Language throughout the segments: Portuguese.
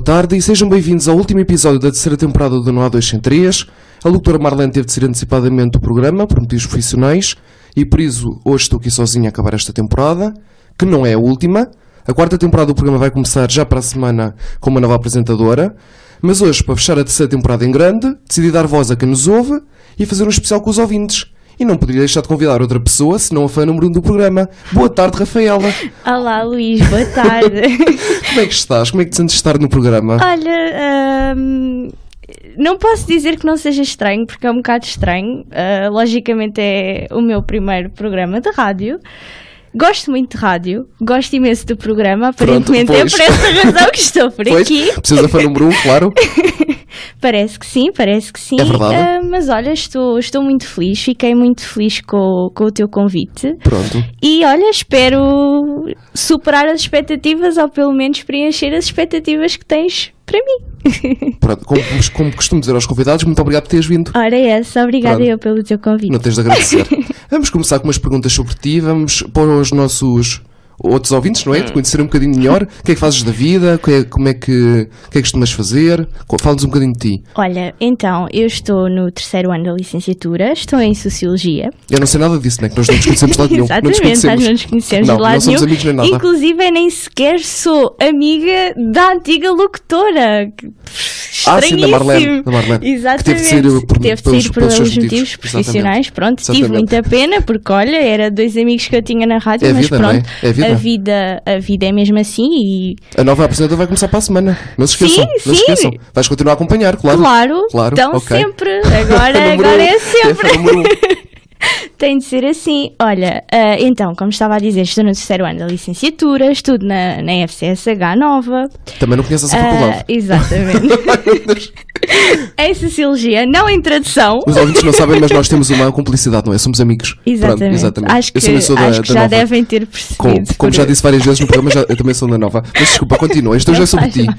tarde e sejam bem-vindos ao último episódio da terceira temporada do Não Há 2 Sem 3. A locutora Marlene teve de ser antecipadamente do programa por motivos profissionais e por isso hoje estou aqui sozinho a acabar esta temporada, que não é a última. A quarta temporada do programa vai começar já para a semana com uma nova apresentadora, mas hoje, para fechar a terceira temporada em grande, decidi dar voz a quem nos ouve e fazer um especial com os ouvintes. E não poderia deixar de convidar outra pessoa, senão a fã número 1 do programa. Boa tarde, Rafaela. Olá, Luís, boa tarde. Como é que estás? Como é que te sentes estar no programa? Olha, não posso dizer que não seja estranho, porque é um bocado estranho. Logicamente é o meu primeiro programa de rádio. Gosto muito de rádio, gosto imenso do programa, aparentemente é por essa razão que estou por aqui. Precisa fã número 1, claro. Parece que sim. É verdade. Mas olha, estou muito feliz, fiquei muito feliz com o teu convite. Pronto. E olha, espero superar as expectativas ou pelo menos preencher as expectativas que tens para mim. Pronto, como costumo dizer aos convidados, muito obrigado por teres vindo. Ora é essa, obrigada eu pelo teu convite. Não tens de agradecer. Vamos começar com umas perguntas sobre ti, vamos pôr os nossos outros ouvintes, não é? De conhecer um bocadinho melhor. O que é que fazes da vida? O que é que costumas fazer? Fala-nos um bocadinho de ti. Olha, então, eu estou no terceiro ano da licenciatura, estou em Sociologia. Eu não sei nada disso, né? Que nós não nos conhecemos de lado nenhum. Exatamente, nós não nos conhecemos de lado nenhum. Não somos amigos nem nada. Inclusive, nem sequer sou amiga da antiga locutora. Sim, da Marlene. Exatamente. Que teve de sair por alguns motivos profissionais. Pronto, tive muita pena, porque olha, era dois amigos que eu tinha na rádio, mas vida, pronto. Não é? É vida. A vida é mesmo assim e... A nova apresentadora vai começar para a semana. Não se esqueçam. Sim, não se esqueçam. Vais continuar a acompanhar, claro. Então okay. sempre. Agora é sempre. Tem de ser assim. Olha, então, como estava a dizer, estou no terceiro ano da licenciatura, estudo na FCSH Nova. Também não conheces a faculdade. Exatamente. Em Sociologia, não em Tradução. Os ouvintes não sabem, mas nós temos uma cumplicidade, não é? Somos amigos. Exatamente. Pronto, exatamente. Acho que já Nova. devem ter percebido. Como já disse várias vezes no programa, eu também sou da Nova. Mas desculpa, continua. Isto hoje é sobre ti.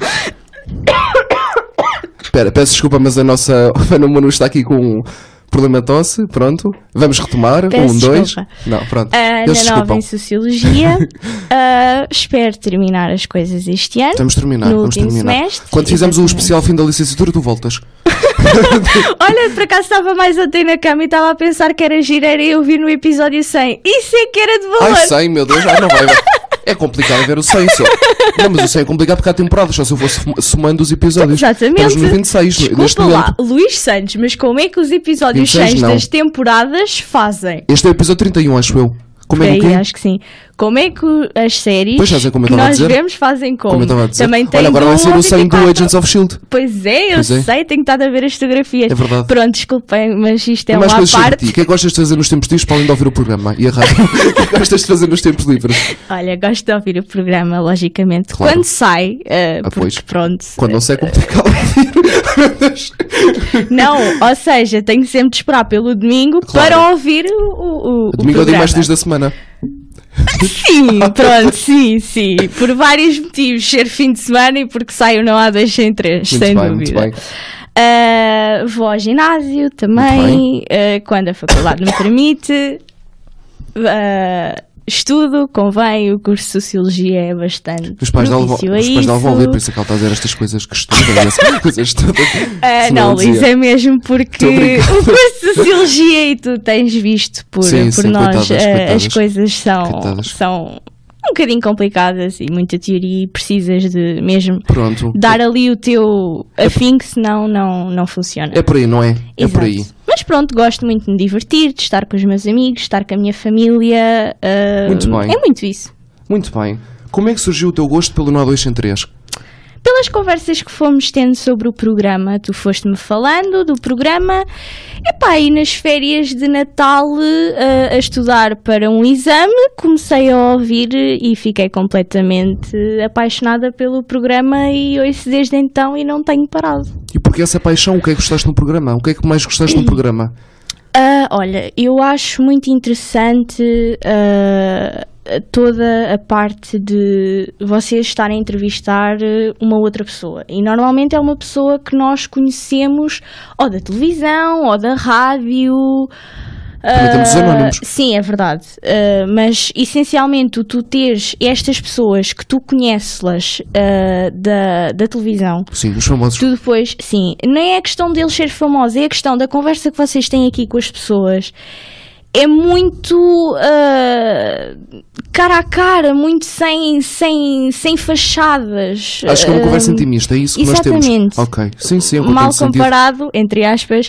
Espera, peço desculpa, mas a nossa Ana Manu está aqui com problema de tosse, pronto. Vamos retomar. Peço 1, 2. desculpa. Não, pronto. Na Nova em Sociologia. Espero terminar as coisas este ano. Vamos terminar. Semestre. Quando fizemos o especial fim da licenciatura, tu voltas. Olha, por acaso estava mais ontem na cama e estava a pensar que era giro, era eu vir no episódio 100. Isso é que era de valor. 100, meu Deus, não vai. É complicado ver o 100 só. Não, mas o 100 é complicado porque há temporadas, só se eu fosse somando os episódios. Exatamente. Estamos no 26. Desculpa lá, Luís Santos, mas como é que os episódios 100 das temporadas fazem? Este é o episódio 31, acho eu. Como é que acho que sim. Como é que as séries como que nós vemos fazem como? Também tem. Olha, agora vai ser o 100 do Agents of S.H.I.E.L.D. Pois é, eu sei, tenho estado a ver as fotografias. É verdade. Pronto, desculpem, mas isto é mais uma parte. O que é que gostas de fazer nos tempos livres para além de ouvir o programa e a rádio? O que é que gostas de fazer nos tempos livres? Olha, gosto de ouvir o programa, logicamente. Claro. Quando sai, porque pronto. Quando não sai é complicado ouvir. Não, ou seja, tenho sempre de esperar pelo domingo para ouvir o domingo é o dia mais feliz da semana. Sim, pronto, sim. Por vários motivos, ser fim de semana e porque saio Não Há 2 Sem 3, sem dúvida. Muito bem. Vou ao ginásio também, quando a faculdade me permite. Estudo, convém, o curso de Sociologia é bastante. Os pais dela vão ouvir, por isso é que ela está a dizer estas coisas que estudam, essas coisas todas. Não, Luís, é mesmo porque o curso de Sociologia e tu tens visto por nós, coitadas. As coisas são um bocadinho complicadas e muita teoria e precisas de mesmo dar ali o teu afinco, senão não funciona. É por aí, não é? É por aí. Mas pronto, gosto muito de me divertir, de estar com os meus amigos, de estar com a minha família. Muito bem. É muito isso. Muito bem. Como é que surgiu o teu gosto pelo Não Há 2 Sem 3? Pelas conversas que fomos tendo sobre o programa, tu foste-me falando do programa, e nas férias de Natal a estudar para um exame, comecei a ouvir e fiquei completamente apaixonada pelo programa e ouço desde então e não tenho parado. E porquê essa paixão? O que é que gostaste no programa? O que é que mais gostaste no programa? Olha, eu acho muito interessante toda a parte de vocês estarem a entrevistar uma outra pessoa. E normalmente é uma pessoa que nós conhecemos ou da televisão ou da rádio. Também temos os anónimos. Sim, é verdade. Mas essencialmente tu teres estas pessoas que tu conheces-las da televisão. Sim, os famosos. Tu depois, sim, nem é a questão deles ser famosos, é a questão da conversa que vocês têm aqui com as pessoas. É muito cara a cara, muito sem fachadas. Acho que é uma conversa intimista, é isso que exatamente. Nós temos. Ok, sim, mal comparado, entre aspas,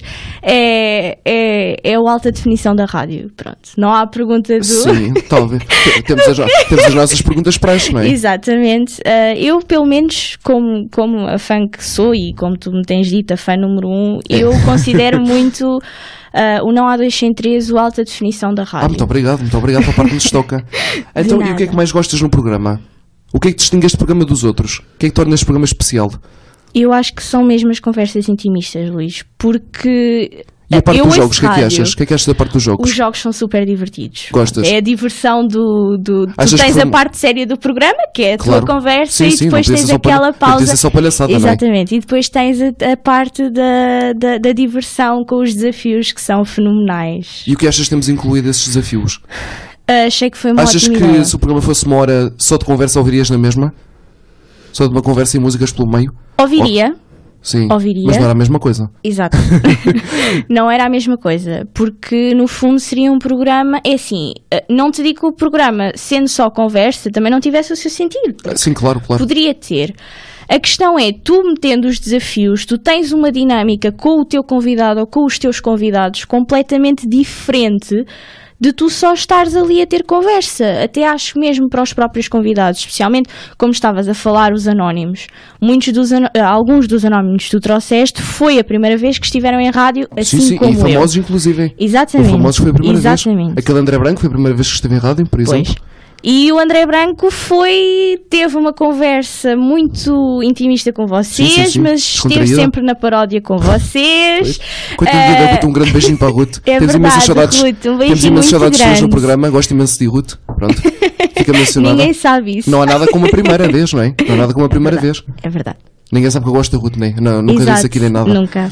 é o alta definição da rádio. Pronto, não há pergunta do... Sim, talvez. temos as nossas perguntas para não é? Exatamente. Eu, pelo menos, como a fã que sou e como tu me tens dito, a fã número 1, eu considero muito... o Não Há 2 Sem 3, o alta definição da rádio. Muito obrigado pela parte que nos toca. Então, e o que é que mais gostas no programa? O que é que distingue este programa dos outros? O que é que torna este programa especial? Eu acho que são mesmo as conversas intimistas, Luís, porque... E a parte dos jogos, o que é que achas? O que é que achas da parte dos jogos? Os jogos são super divertidos. Gostas? É a diversão do tu tens a parte séria do programa, que é a tua conversa, e depois tens aquela pausa. Não só palhaçada, exatamente, não é? E depois tens a parte da diversão com os desafios que são fenomenais. E o que achas que temos incluído esses desafios? Achei que foi uma Achas ótima que ideia. se o programa fosse uma hora só de conversa, ouvirias na mesma? Só de uma conversa e músicas pelo meio? Ouviria. Sim, ouviria. Mas não era a mesma coisa. Exato. Não era a mesma coisa, porque no fundo seria um programa, é assim, não te digo que o programa, sendo só conversa, também não tivesse o seu sentido. Sim, claro. Poderia ter. A questão é, tu metendo os desafios, tu tens uma dinâmica com o teu convidado ou com os teus convidados completamente diferente de tu só estares ali a ter conversa. Até acho mesmo para os próprios convidados, especialmente como estavas a falar, os anónimos. Alguns dos anónimos que tu trouxeste foi a primeira vez que estiveram em rádio, assim sim, como e famosos inclusive. Exatamente. O famosos foi a primeira vez. Exatamente. Aquele André Branco foi a primeira vez que esteve em rádio, por exemplo. Pois. E o André Branco teve uma conversa muito intimista com vocês, sim. mas esteve sempre na paródia com vocês. Coitadinha da Ruth, um grande beijinho para a Ruth. É Temos imensas saudades, Ruth, um temos imensas saudades de no programa, gosto imenso de Ruth. Pronto, fica mencionada. Ninguém sabe isso. Não há nada como a primeira vez, não é? Não há nada como a primeira vez. É verdade. Ninguém sabe que eu gosto da Ruth, nem. Não, nunca disse aqui nem nada. Nunca.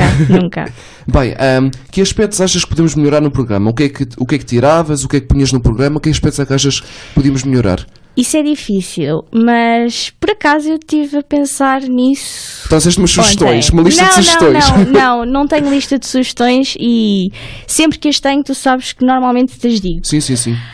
Bem, que aspectos achas que podemos melhorar no programa? O que é que tiravas? O que é que punhas no programa? Que aspectos é que achas que podíamos melhorar? Isso é difícil, mas por acaso eu estive a pensar nisso. Trouxeste umas sugestões, uma lista de sugestões. Não tenho lista de sugestões e sempre que as tenho, tu sabes que normalmente te as digo. Sim.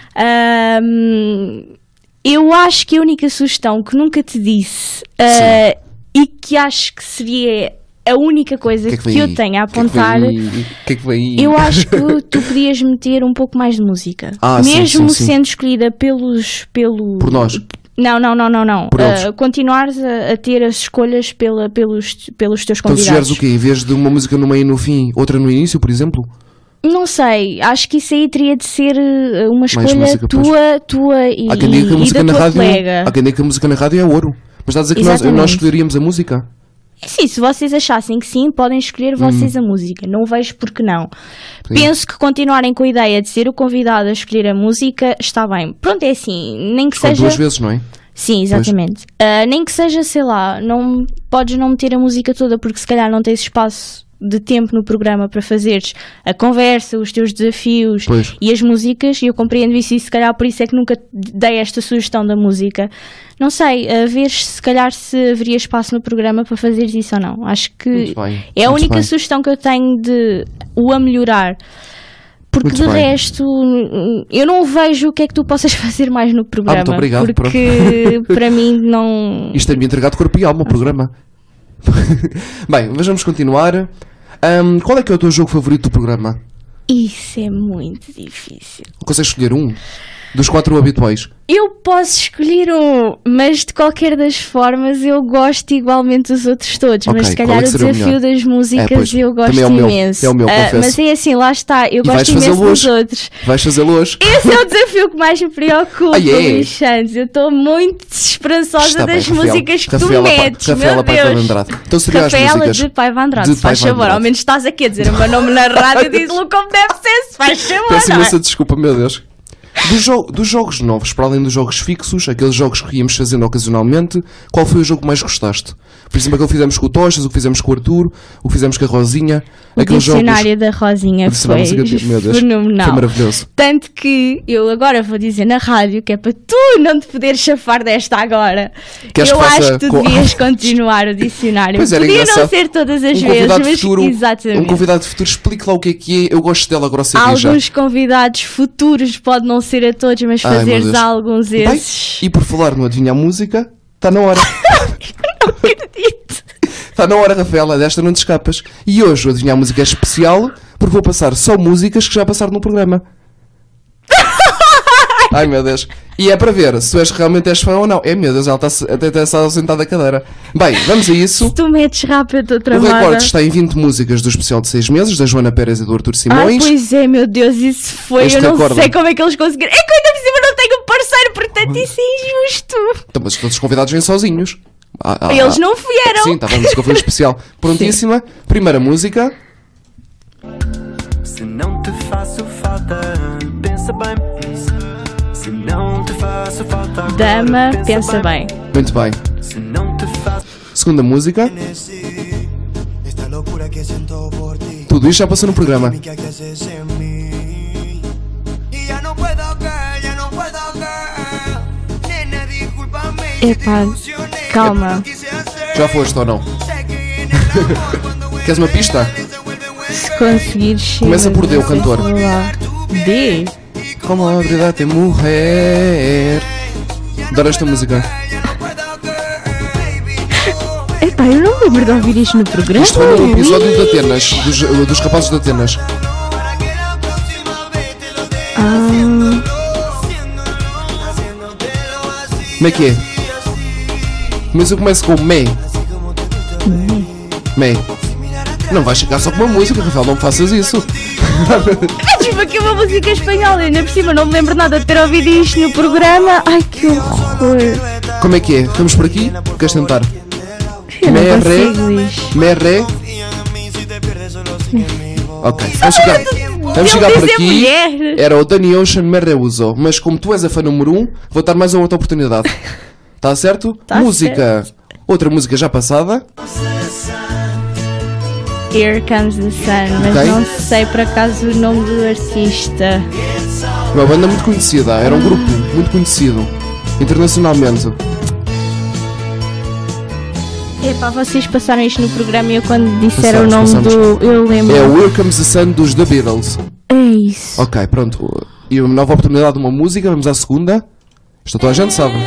Eu acho que a única sugestão que nunca te disse e que acho que seria a única coisa que eu tenho a apontar, eu acho que tu podias meter um pouco mais de música. Mesmo sendo escolhida por nós. Não. Continuares a ter as escolhas pelos teus convidados. Então sugeres o quê? Em vez de uma música no meio e no fim, outra no início, por exemplo? Não sei, acho que isso aí teria de ser uma escolha música, tua e, quem diga que a música da tua rádio, colega. Há quem diga que a música na rádio é ouro. Mas estás a dizer que nós escolheríamos a música? Sim, se vocês achassem que sim, podem escolher vocês a música. Não vejo porque não. Sim. Penso que continuarem com a ideia de ser o convidado a escolher a música está bem. Pronto, é assim, nem que escolhe seja... 2 vezes, não é? Sim, exatamente. Nem que seja, sei lá, podes não meter a música toda porque se calhar não tens espaço de tempo no programa para fazeres a conversa, os teus desafios e as músicas, e eu compreendo isso e se calhar por isso é que nunca dei esta sugestão da música. Não sei, a ver se calhar se haveria espaço no programa para fazeres isso ou não. Acho que é a única sugestão que eu tenho de o a melhorar. Porque de resto eu não vejo o que é que tu possas fazer mais no programa. Muito obrigado, porque para mim não... Isto é-me entregado corpo e alma o programa. Bem, mas vamos continuar. Qual é que é o teu jogo favorito do programa? Isso é muito difícil. Consegues escolher um? Dos 4 habituais? Eu posso escolher um, mas de qualquer das formas eu gosto igualmente dos outros todos. Mas se calhar o desafio das músicas eu gosto imenso. É o meu, confesso. Mas é assim, lá está, eu gosto imenso dos outros. Vais fazê-lo hoje? Esse é o desafio que mais me preocupa, Luís Santos. Eu estou muito esperançosa das músicas que tu metes. Rafaela Paiva Andrade. Então seria as músicas de Paiva Andrade, se faz favor. Ao menos estás aqui a dizer o meu nome na rádio, diz-lo como deve ser, se faz favor. Peço imensa desculpa, meu Deus. Dos jogos novos, para além dos jogos fixos, aqueles jogos que íamos fazendo ocasionalmente, qual foi o jogo que mais gostaste? Por exemplo, aquele que fizemos com o Tochas, o que fizemos com o Arthur, o que fizemos com a Rosinha. O dicionário da Rosinha foi fenomenal. Foi maravilhoso. Tanto que eu agora vou dizer na rádio que é para tu não te poderes chafar desta agora. Queres eu que acho faça que tu devias continuar o dicionário. Pois era Podia engraçado. não ser todas as Um vezes, convidado mas futuro, exatamente. Um convidado de futuro, explique lá o que é. Eu gosto dela, agora sei já. Alguns convidados futuros, pode não ser a todos, mas Ai, meu fazeres Deus. alguns Bem, esses. e por falar no Adivinhar Música, está na hora. Não acredito. Está na hora, Rafaela, desta não te escapas. E hoje o Adivinhar Música é especial, porque vou passar só músicas que já passaram no programa. Ai, meu Deus. E é para ver se tu realmente és fã ou não. É, meu Deus, ela está sentada da cadeira. Bem, vamos a isso. Se tu metes rápido, estou O tramada. recorde está em 20 músicas do especial de 6 meses, da Joana Pérez e do Arthur Ai, Simões. pois é, meu Deus, isso foi. Este eu não recorde. sei como é que eles conseguiram. É que eu ainda por cima não tenho um parceiro, portanto isso é injusto. Então, mas todos os convidados vêm sozinhos. Eles não vieram. Sim, estava a música foi especial. Prontíssima. Primeira música. Se não te faço falta, pensa bem. Se não te faço falta, agora Dama, pensa bem. Muito bem. Se não te faço Segunda música. Esta locura que siento por ti. Tudo isto já passou no programa. Que haces en mí. Y ya no puedo, girl, ya no puedo, girl. Nena, discúlpame si te Epá, ilusioné. calma. No quise hacer. Já foste ou não? Sé que en el amor, cuando Queres uma pista? se vuelve un Se conseguires. Começa por D, o não sei se cantor. vou lá. D? Como a verdade tem mulher. Adoro esta música. Epá, eu não me lembro de ouvir isto no programa. Isto foi no episódio de Atenas, dos rapazes de Atenas. Como é que é? Mas eu começo com Me. Me. Não vais chegar só com uma música, Rafael, não me faças isso. É tipo aqui uma música espanhola, ainda por cima não me lembro nada de ter ouvido isto no programa. Ai, que horror. Como é que é? Vamos por aqui? Queres tentar? Eu não Me, re. consigo isto. Me, re. Ok, vamos chegar por dizer aqui. mulher. Era o Danny Ocean Me Rehusou. Mas como tu és a fã número 1, vou dar mais uma outra oportunidade. Está certo? Tá Música. Outra música já passada. Here Comes the Sun, mas Ok. não sei por acaso o nome do artista. Uma banda muito conhecida. Era um grupo muito conhecido. Internacionalmente. Epá, vocês passaram isto no programa e eu quando disseram o Passamos, nome passamos. do. Eu lembro. É o Here Comes the Sun dos The Beatles. É isso. Ok, pronto. E uma nova oportunidade de uma música. Vamos à segunda. Esta toda a gente sabe.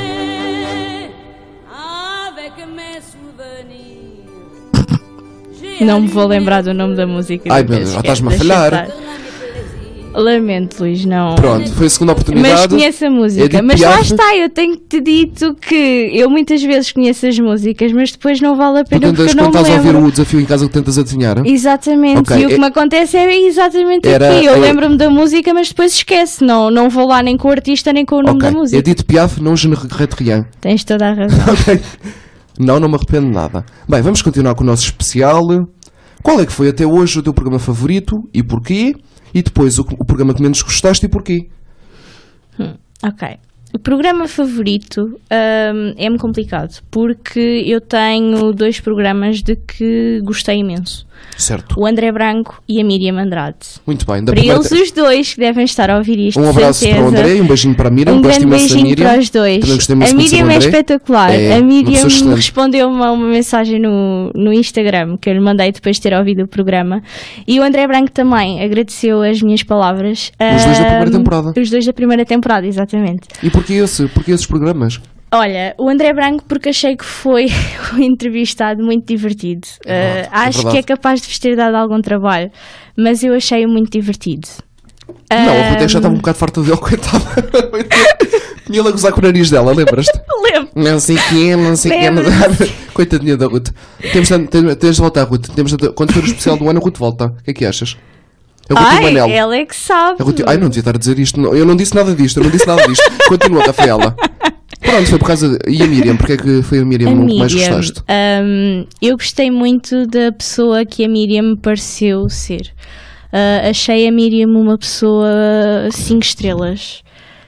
Não me vou lembrar do nome da música. Ai, meu Deus, já estás-me a falhar. Lamento, Luís, não. Pronto, foi a segunda oportunidade. Mas conheço a música. Edith Mas lá Piaf. está, eu tenho-te dito que eu muitas vezes conheço as músicas, mas depois não vale a Tu pena porque tentas, eu não quando me estás a ouvir lembro. o desafio em casa que tentas adivinhar? Exatamente, Ok, e o que me acontece é exatamente aqui. Eu lembro-me da música, mas depois esqueço. Não vou lá nem com o artista nem com o nome Ok, da música. Edith Piaf, não Je ne regrette rien. Tens toda a razão. Ok. Não me arrependo de nada. Bem, vamos continuar com o nosso especial. Qual é que foi até hoje o teu programa favorito e porquê? E depois o programa que menos gostaste e porquê? Ok. O programa favorito é-me complicado, porque eu tenho 2 programas de que gostei imenso. Certo. O André Branco e a Miriam Andrade. Muito bem. Da Para primeira eles os dois que devem estar a ouvir isto, Um de abraço certeza. para o André e um beijinho para a Miriam. Um Gosto grande imenso da beijinho Miriam. para os dois. Também gostei muito A de conhecer Miriam o é André. espetacular. É, A uma Miriam pessoa excelente. respondeu-me a uma mensagem no Instagram que eu lhe mandei depois de ter ouvido o programa. E o André Branco também agradeceu as minhas palavras. Os dois da primeira temporada. Os 2 da primeira temporada, exatamente. E porquê esses programas? Olha, o André Branco porque achei que foi um entrevistado muito divertido. Acho verdade. que é capaz de vos ter dado algum trabalho, mas eu achei-o muito divertido. Não, a Ruth já estava um bocado farta dele, coitada. Tinha-lhe a gozar com o nariz dela, lembras-te? Lembro. Não sei quem, não sei quem. Lembro-me. Coitadinha da Ruth. Tens de voltar, Ruth. Quando for o especial do ano, a Ruth volta. O que é que achas? A Ruth e o Ai, Manel. ela é que sabe. Ai, não devia estar a dizer isto. Não, eu não disse nada disto. Continua, Rafaela. Pronto, foi por causa. E a Miriam? Porque é que foi a Miriam que mais gostaste? Eu gostei muito da pessoa que a Miriam me pareceu ser. Achei a Miriam uma pessoa 5 estrelas.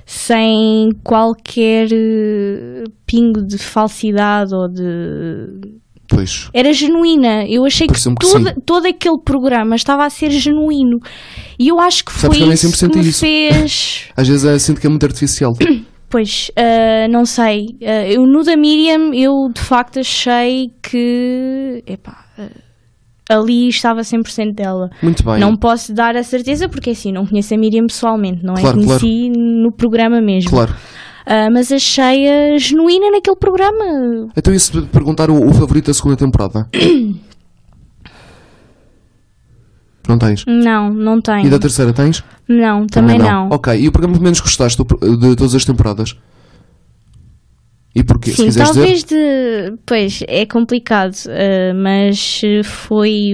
sem qualquer pingo de falsidade ou de... Pois. Era genuína. Eu achei que Pareceu-me que sim. todo aquele programa estava a ser genuíno. E eu acho que Sabes foi que eu nem isso sempre que me senti isso. fez... Às vezes sinto que é muito artificial. Pois, não sei. Eu no da Miriam, eu de facto achei que... Epá, ali estava 100% dela. Muito bem. Não posso dar a certeza porque assim, não conheço a Miriam pessoalmente, não é? Claro, Conheci no programa mesmo. Claro. Mas achei-a genuína naquele programa. Então, e se te perguntar o favorito da segunda temporada? Não tens? Não tenho. E da terceira tens? Não, também não. Ok, e o programa que menos gostaste de todas as temporadas? E porquê? Se Sim, quiseres talvez dizer. Pois, é complicado, mas foi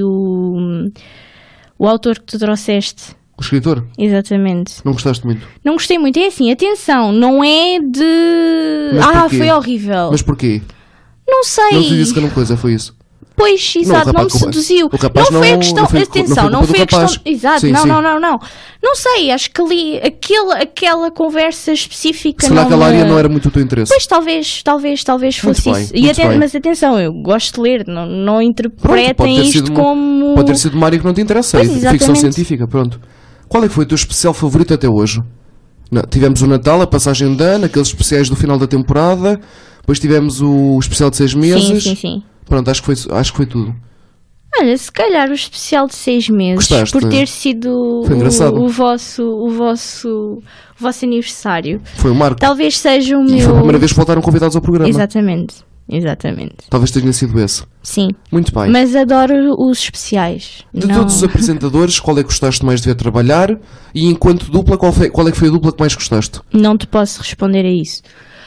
o autor que tu trouxeste. O escritor? Exatamente. Não gostaste muito? Não gostei muito. É assim, atenção, não é de... Mas porquê? Foi horrível. Mas porquê? Não sei. Não te disse que era uma coisa, foi isso? Pois, exato, não me seduziu. O rapaz não foi a questão, não foi atenção, não culpa foi a do rapaz. questão. Exato, Sim, não, sim. não. Não sei, acho que ali aquela conversa específica. Se calhar aquela área não era muito o teu interesse. Pois talvez fosse bem, isso. muito bem. Mas atenção, eu gosto de ler, não Pronto, interpretem isto como. Pode ter sido uma área que não te interessa. Pois, Ficção exatamente. científica, pronto. Qual é que foi o teu especial favorito até hoje? Tivemos o Natal, a passagem de ano, aqueles especiais do final da temporada. Depois tivemos o especial de 6 meses. Sim. Pronto, acho que foi tudo. Olha, se calhar o especial de 6 meses, Gostaste? por ter sido Foi engraçado. o vosso aniversário. Foi o Marco. Talvez seja o E meu. foi a primeira vez que voltaram convidados ao programa. Exatamente. Talvez tenha sido esse. Sim. Muito bem. Mas adoro os especiais. De Não- todos os apresentadores, qual é que gostaste mais de ver trabalhar? E enquanto dupla, qual é que foi a dupla que mais gostaste? Não te posso responder a isso.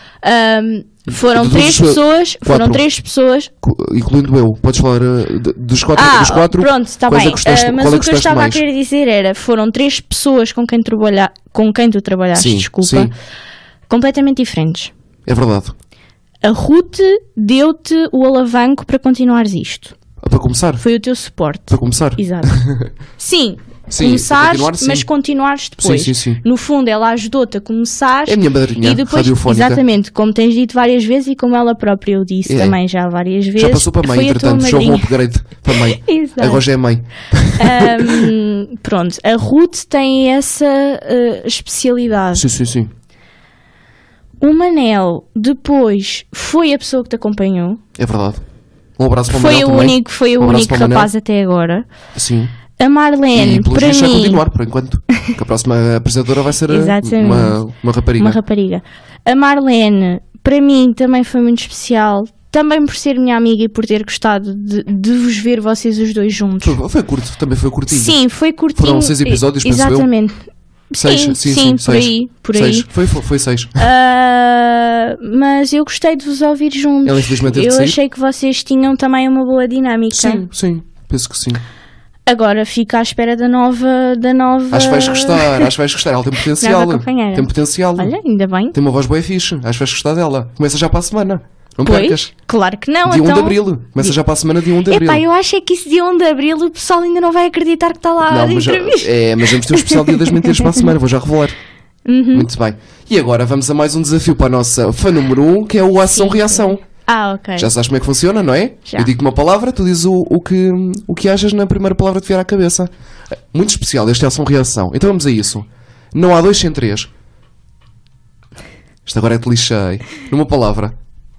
Foram De três todos os- pessoas. Foram quatro. 3 pessoas. Incluindo eu. Podes falar dos quatro? Pronto, está quais é bem. que gostaste- Mas qual é o que que eu gostaste estava mais? a querer dizer era: foram 3 pessoas com quem tu trabalhaste, Sim, desculpa, sim. completamente diferentes. É verdade. A Ruth deu-te o alavanco para continuares isto. Para começar? Foi o teu suporte. Para começar? Exato. Sim, Sim, começares, para continuar, sim. mas continuares depois. Sim. No fundo, ela ajudou-te a começar. É a minha madrinha e depois, radiofónica. exatamente, como tens dito várias vezes e como ela própria o disse também já várias vezes. Já passou para mãe, foi a tua entretanto. Já houve um madrinha. upgrade para mãe. Exato. Agora já é mãe. Pronto, a Ruth tem essa especialidade. Sim. O Manel depois foi a pessoa que te acompanhou. É verdade. Um abraço para o Foi Manel o também. único, foi o Um abraço único para o Manel. rapaz até agora. Sim. A Marlene, E pelos para vistos vai mim, continuar, por enquanto. Que a próxima apresentadora vai ser Exatamente. uma rapariga. uma rapariga. A Marlene, para mim, também foi muito especial. Também por ser minha amiga e por ter gostado de vos ver vocês os dois juntos. Foi curto, também foi curtinho. Sim, foi curtinho. Foram 6 episódios, penso eu. Exatamente. Seis, Sim, por aí. Por aí. 6. Foi 6. Mas eu gostei de vos ouvir juntos. Ela infelizmente teve de Eu sair. achei que vocês tinham também uma boa dinâmica. Sim, penso que sim. Agora fica à espera da nova. Acho que vais gostar. Ela tem potencial. Nova companheira. Tem potencial. Olha, ainda bem. Tem uma voz boa fixe. Acho que vais gostar dela. Começa já para a semana. Não Pois, percas. claro que não. Dia 1 então... de Abril. Começa já para a semana, dia 1 de Abril. Epá, eu acho é que isso dia 1 de Abril o pessoal ainda não vai acreditar que está lá Não, a mas, entrevista. mas vamos ter um especial dia das mentiras para a semana. Vou já revelar. Uhum. Muito bem. E agora vamos a mais um desafio para a nossa fã número 1, que é o ação-reação. Ok. Já sabes como é que funciona, não é? Já. Eu digo uma palavra, tu dizes o que achas na primeira palavra que te vier à cabeça. Muito especial, este é ação-reação. Então vamos a isso. Não há 2 sem 3. Isto agora é que te lixei. Numa palavra.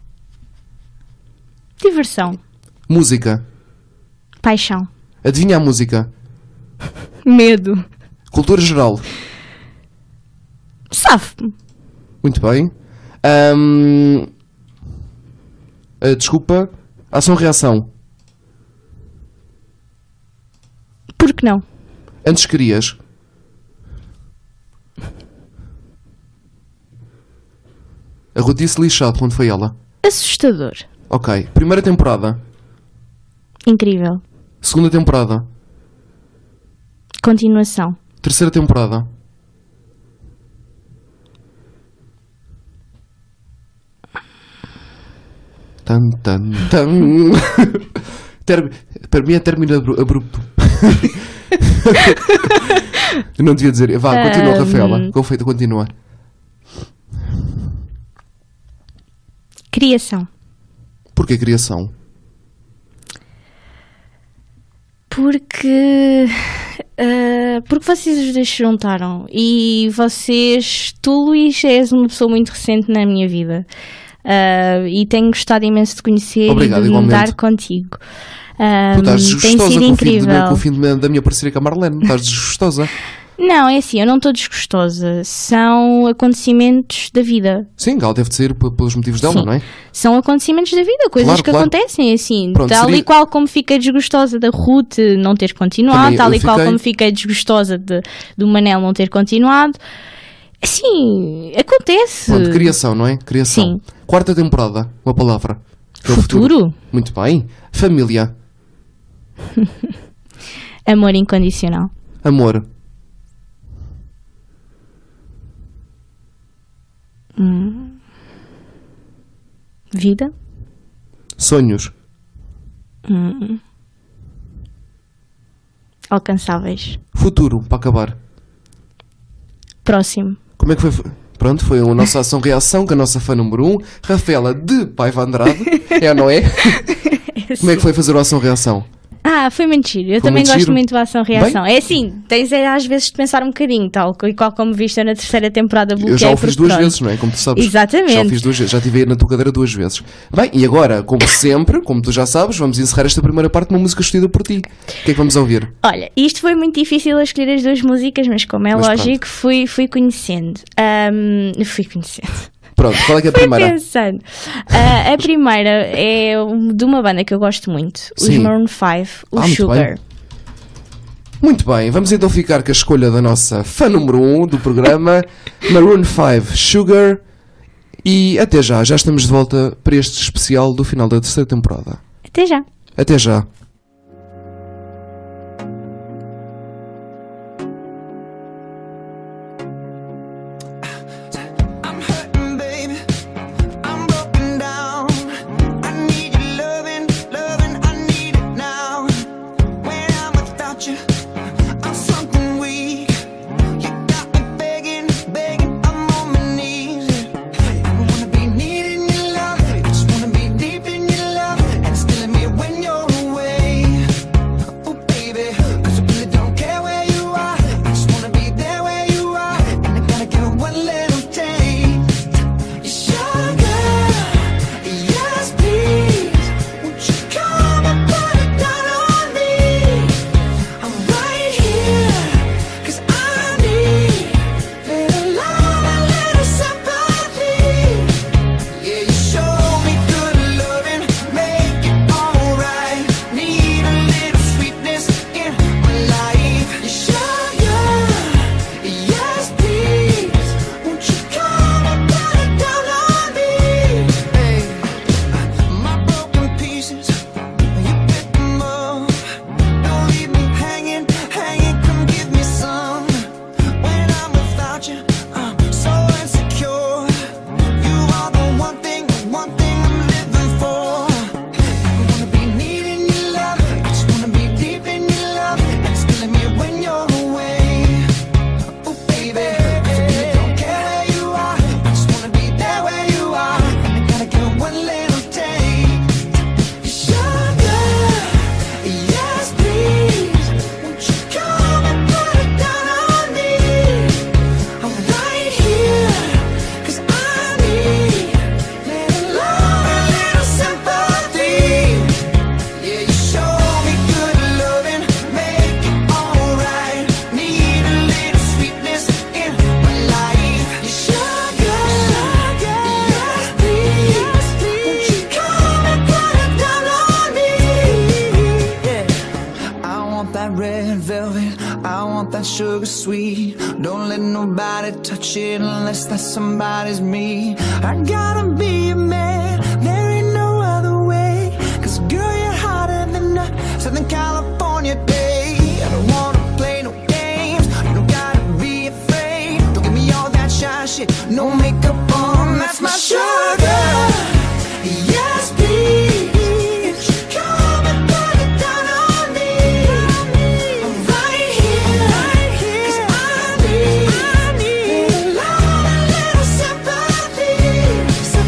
Diversão. Música. Paixão. Adivinha a música. Medo. Cultura geral. Safo. Muito bem. Desculpa. Ação-reação. Por que não? Antes querias. A Ruth disse lixado quando foi ela. Assustador. Ok. Primeira temporada. Incrível. Segunda temporada. Continuação. Terceira temporada. Tan. Para mim é término abrupto. Eu não devia dizer. Vá, continua, Rafaela. Confeito, continua. Criação. Porquê criação? Porque vocês os dois se juntaram e tu, Luís, és uma pessoa muito recente na minha vida e tenho gostado imenso de conhecer. Obrigado, e de igualmente. mudar contigo. Tu estás Tem desgostosa sido incrível. com o fim da minha parceria com a Marlene. Estás desgostosa? Não, é assim, eu não estou desgostosa. São acontecimentos da vida. Sim, ela deve de sair pelos motivos dela, Sim. não é? São acontecimentos da vida, coisas Claro, que claro. acontecem, assim. Pronto, tal seria- e qual como fiquei desgostosa da Ruth não ter continuado, Também tal eu e qual fiquei. como fiquei desgostosa do Manel não ter continuado. Assim, acontece. Pronto, criação, não é? Criação. Sim. Quarta temporada, uma palavra. Que é o Futuro? Muito bem. Família. Amor incondicional. Amor. Vida. Sonhos. Alcançáveis. Futuro, para acabar. Próximo. Como é que foi? Pronto, foi a nossa ação-reação com a nossa fã número 1, Rafaela de Paiva Andrade. É ou não é? Como é que foi fazer a ação-reação? Foi muito giro. Eu Foi também muito gosto giro. muito da ação-reação. É assim, tens às vezes de pensar um bocadinho, tal e qual como viste eu na terceira temporada bloqueei. Eu já o fiz porque duas pronto. vezes, não é? Como tu sabes. Exatamente. Já o fiz duas vezes. Já estive aí na tua cadeira 2 vezes. Bem, e agora, como sempre, como tu já sabes, vamos encerrar esta primeira parte numa música escolhida por ti. O que é que vamos ouvir? Olha, isto foi muito difícil a escolher as duas músicas, mas como é Mas lógico, fui conhecendo. Fui conhecendo. Pronto, qual é que é a Fui primeira? pensando. A primeira é de uma banda que eu gosto muito, os Sim. Maroon 5, o Muito Sugar. bem. Muito bem, vamos então ficar com a escolha da nossa fã número 1 do programa, Maroon 5, Sugar. E até já, já estamos de volta para este especial do final da terceira temporada. Até já. Até já. I'm hurting, baby. I'm broken down. I need your loving, I need it now. When I'm without you, I'm something weak. You got me begging, I'm on my knees. I don't wanna be needing your love. I just wanna be deep in your love. And it's killing me when you're away. Oh, baby, 'cause I really don't care where you are. I just wanna be there where you are. And I gotta give one little taste. Sugar, yes please. Won't you come and put it down on me? I'm right here, 'cause I need little love and little sympathy. Yeah, you show me good loving, make it alright. Need a little sweetness in my life. Sugar, yes please. Won't you come and put it down on me? Hey, my broken pieces, you pick them up. Don't leave me hanging, come give me some. When I'm without you, I'm so insecure. You are the one thing I'm living for. I wanna be needing your love, I just wanna be deep in your love. And it's killing me when you're away. Oh baby, 'cause I really don't care where you are. I just wanna be there where you are. And I gotta get one little taste. Sugar, yes please. Won't you come and put it down on me? I'm right here, 'cause I need little love and little sympathy. Yeah, you show me good loving, make it alright. Need a little sweetness in my life. Sugar, yes please. Won't you come and put it down on me? Yeah. I want that red velvet, I want that sugar sweet. Don't let nobody touch it unless that somebody's me. I gotta be a man, there ain't no other way. 'Cause girl, you're hotter than a Southern California day. I don't wanna play no games, you don't gotta be afraid. Don't give me all that shy shit, no makeup on, that's my sugar. Yes, please. Won't you come and put it down on me? I'm right here, 'cause I need little love and little sympathy. So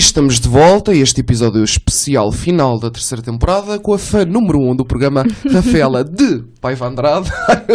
estamos de volta a este episódio especial final da terceira temporada com a fã número 1 do programa, Rafaela de Paiva Andrade.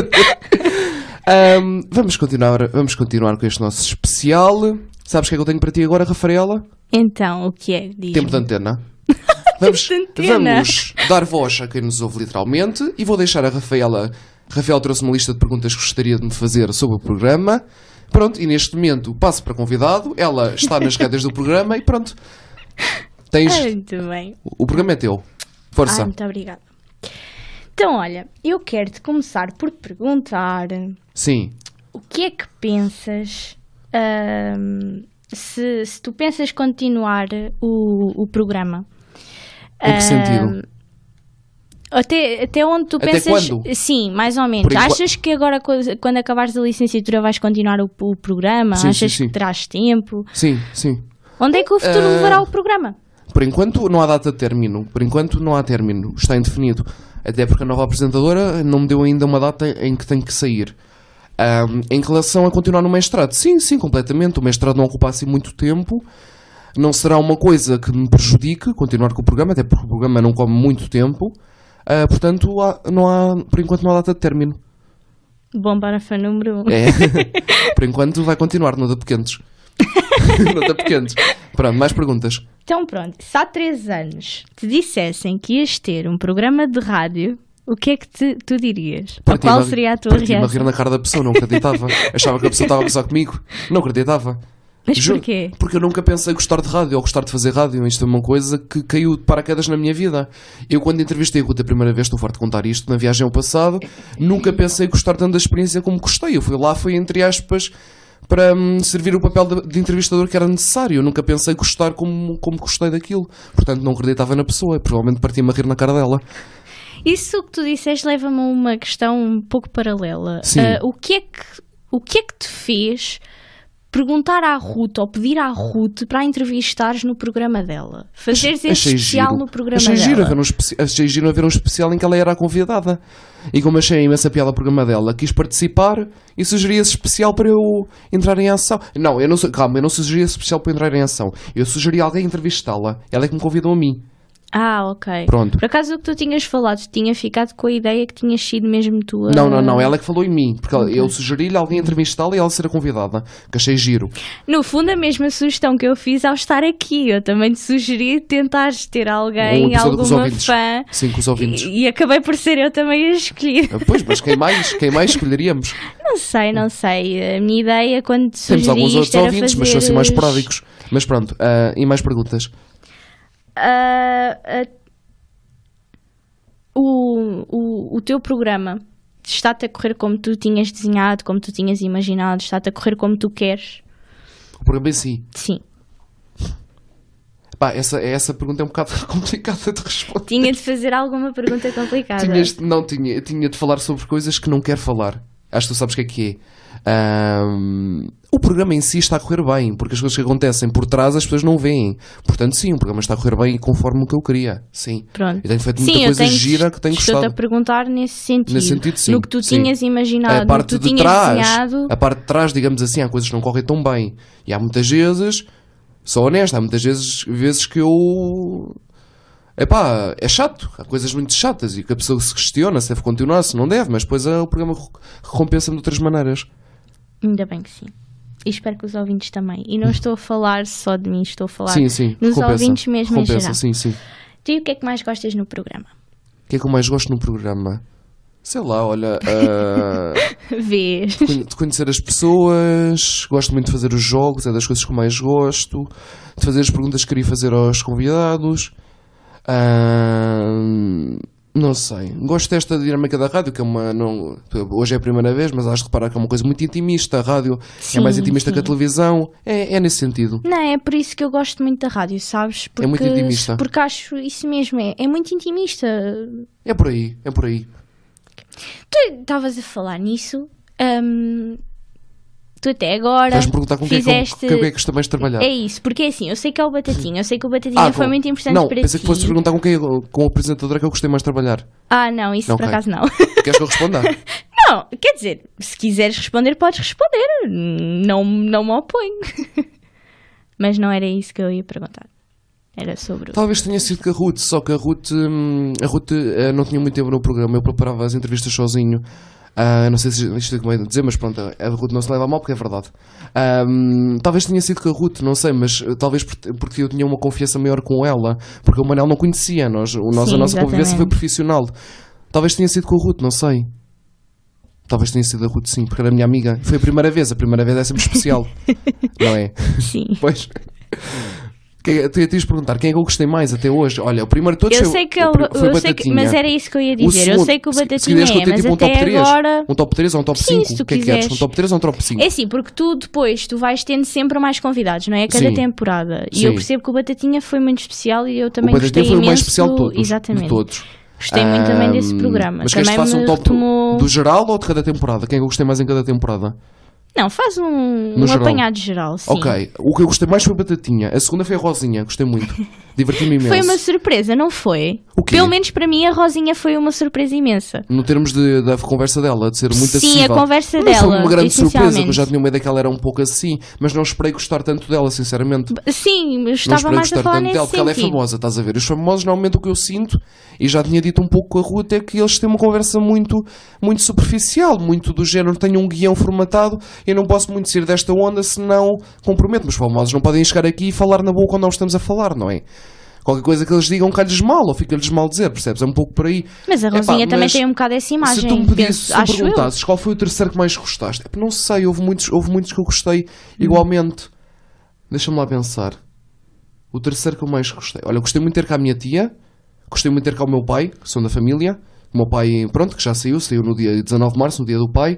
Vamos continuar com este nosso especial. Sabes o que é que eu tenho para ti agora, Rafaela? Então, o que é? Diz-me. Tempo de antena. Tempo de antena. Vamos dar voz a quem nos ouve literalmente e vou deixar a Rafaela. Rafaela trouxe uma lista de perguntas que gostaria de me fazer sobre o programa. Pronto, e neste momento passo para convidado. Ela está nas rédeas do programa e pronto. Muito bem. O programa é teu. Força. Muito obrigada. Então, olha, eu quero-te começar por te perguntar... Sim. O que é que pensas... se tu pensas continuar o programa... Em que sentido? Até onde tu Até pensas... quando? Sim, mais ou menos. Achas que agora, quando acabares a licenciatura, vais continuar o programa? Sim, Achas sim. que terás tempo? Sim, sim. Onde é que o futuro levará o programa? Por enquanto não há data de término. Por enquanto não há término. Está indefinido. Até porque a nova apresentadora não me deu ainda uma data em que tem que sair. Em relação a continuar no mestrado, sim, completamente. O mestrado não ocupa assim muito tempo. Não será uma coisa que me prejudique continuar com o programa, até porque o programa não come muito tempo. Portanto, por enquanto não há data de término. Bom para a fã número 1. É. Por enquanto vai continuar no da Pequenos. No da Pequenos. Pronto, mais perguntas. Então pronto, se há 3 anos te dissessem que ias ter um programa de rádio, o que é que tu dirias? Ou qual seria a tua Parti-me a rir reação? na cara da pessoa, não acreditava. Achava que a pessoa estava a gozar comigo. Não acreditava. Mas Juro, porquê? Porque eu nunca pensei gostar de rádio ou gostar de fazer rádio. Isto é uma coisa que caiu de paraquedas na minha vida. Eu, quando entrevistei a Ruth a primeira vez, estou farto de contar isto, na viagem ao passado, nunca pensei gostar tanto da experiência como gostei. Eu fui lá, foi entre aspas, para servir o papel de entrevistador que era necessário. Eu nunca pensei gostar como gostei daquilo. Portanto, não acreditava na pessoa. Provavelmente partia-me a rir na cara dela. Isso que tu disseste leva-me a uma questão um pouco paralela. Sim. O que é que te fez perguntar à Ruth ou pedir à Ruth para a entrevistares no programa dela? Fazeres esse especial giro. no programa Achei giro dela? achei giro haver um especial em que ela era a convidada. E como achei imensa piada o programa dela, quis participar e sugeri esse especial para eu entrar em ação. Não, eu não sugeri esse especial para eu entrar em ação. Eu sugeri alguém entrevistá-la. Ela é que me convidou a mim. Ok. Pronto. Por acaso o que tu tinhas falado, tinha ficado com a ideia que tinhas sido mesmo tu a... Não, ela é que falou em mim. Porque eu sugeri-lhe alguém entrevistá-la e ela ser a convidada. Que achei giro. No fundo, a mesma sugestão que eu fiz ao estar aqui. Eu também te sugeri tentares ter alguém, episódio com os alguma ouvintes. fã. Sim, com os ouvintes. E acabei por ser eu também a escolher. Pois, mas quem mais escolheríamos? Não sei. A minha ideia quando te Temos sugeri alguns isto outros era ouvintes, fazer... mas são assim mais esporádicos. Mas pronto, e mais perguntas? O teu programa está-te a correr como tu tinhas desenhado, como tu tinhas imaginado? Está-te a correr como tu queres? O programa em si. Sim. Pá, essa pergunta é um bocado complicada de responder. Tinha de fazer alguma pergunta complicada. Tinha de falar sobre coisas que não quero falar. Acho que tu sabes o que é. O programa em si está a correr bem, porque as coisas que acontecem por trás as pessoas não veem. Portanto, sim, o programa está a correr bem conforme o que eu queria. Sim. Pronto. Eu tenho feito muita coisa gira que tenho gostado. Estou-te a perguntar nesse sentido. Nesse sentido, sim. No que tu sim. tinhas imaginado, a parte no que tu de tinhas trás, desenhado. A parte de trás, digamos assim, há coisas que não correm tão bem. E há muitas vezes, sou honesto, há muitas vezes que eu... é chato. Há coisas muito chatas e que a pessoa se questiona se deve continuar, se não deve, mas depois o programa recompensa-me de outras maneiras. Ainda bem que sim. E espero que os ouvintes também. E não estou a falar só de mim, estou a falar sim, nos recompensa, ouvintes mesmo em geral. Sim. Tu e o que é que mais gostas no programa? O que é que eu mais gosto no programa? Sei lá, olha... Vês? de conhecer as pessoas, gosto muito de fazer os jogos, é das coisas que eu mais gosto, de fazer as perguntas que queria fazer aos convidados. Não sei, gosto desta dinâmica da rádio, que é hoje é a primeira vez, mas acho de reparar que é uma coisa muito intimista. A rádio é mais intimista que a televisão, é nesse sentido. Não, é por isso que eu gosto muito da rádio, sabes? Porque, é muito intimista. Porque acho isso mesmo, é muito intimista. É por aí. Tu estavas a falar nisso, tu até agora vais-me perguntar com fizeste... quem é que gostas mais de trabalhar. É isso, porque é assim, eu sei que é o Batatinha, eu sei que o Batatinha foi muito importante para ti. Não, pensei que fosses perguntar com a apresentadora que eu gostei mais de trabalhar. Não, isso não, por acaso não. Queres que eu responda? Não, quer dizer, se quiseres responder, podes responder, não me oponho. Mas não era isso que eu ia perguntar. Era sobre... Talvez tenha sido com a Ruth, só que a Ruth não tinha muito tempo no programa, eu preparava as entrevistas sozinho. Não sei se isto é como é de dizer, mas pronto, a Ruth não se leva a mal porque é verdade. Talvez tenha sido com a Ruth, não sei, mas talvez porque eu tinha uma confiança maior com ela, porque o Manel não conhecia, a nossa convivência foi profissional. Talvez tenha sido com a Ruth, não sei. Talvez tenha sido a Ruth, sim, porque era a minha amiga. Foi a primeira vez é sempre especial, não é? Sim. Pois. Tu ias perguntar quem é que eu gostei mais até hoje. Olha, o primeiro de todos eu sei que foi Batatinha. mas era isso que eu ia dizer. Eu sei que o Batatinha mas tipo até agora... Um top 3 ou um top 5? O que é que queres? Um top 3 ou um top 5? É assim, porque tu depois vais tendo sempre mais convidados, não é? A cada temporada. E eu percebo que o Batatinha foi muito especial e eu também gostei imenso. O Batatinha foi o mais especial de todos. Exatamente. De todos. Gostei muito também desse programa. Mas queres que faça um top do geral ou de cada temporada? Quem é que eu gostei mais em cada temporada? Não, faz um apanhado geral, sim. Ok, o que eu gostei mais foi a Batatinha. A segunda foi a Rosinha, gostei muito. Diverti-me imenso. Foi uma surpresa, não foi? O quê? Pelo menos para mim a Rosinha foi uma surpresa imensa. No termos da conversa dela, de ser muito acessível. Sim, a conversa mas dela, foi uma grande surpresa, que eu já tinha uma ideia que ela era um pouco assim, mas não esperei gostar tanto dela, sinceramente. Sim, mas estava mais a falar nesse dela, porque ela é famosa, estás a ver? Os famosos, normalmente o que eu sinto, e já tinha dito um pouco com a Ruth, é que eles têm uma conversa muito, muito superficial, muito do género, tenho um guião formatado, eu não posso muito ser desta onda, senão comprometo-me. Os famosos não podem chegar aqui e falar na boa quando nós estamos a falar, não é? Qualquer coisa que eles digam cai-lhes mal, ou fica-lhes mal dizer, percebes? É um pouco por aí. Mas a Rosinha também tem um bocado essa imagem. Se tu me perguntasses qual foi o terceiro que mais gostaste, não sei, houve muitos que eu gostei igualmente. Deixa-me lá pensar. O terceiro que eu mais gostei. Olha, eu gostei muito de ter cá a minha tia, gostei muito de ter cá o meu pai, que são da família. O meu pai, pronto, que já saiu no dia 19 de março, no dia do pai.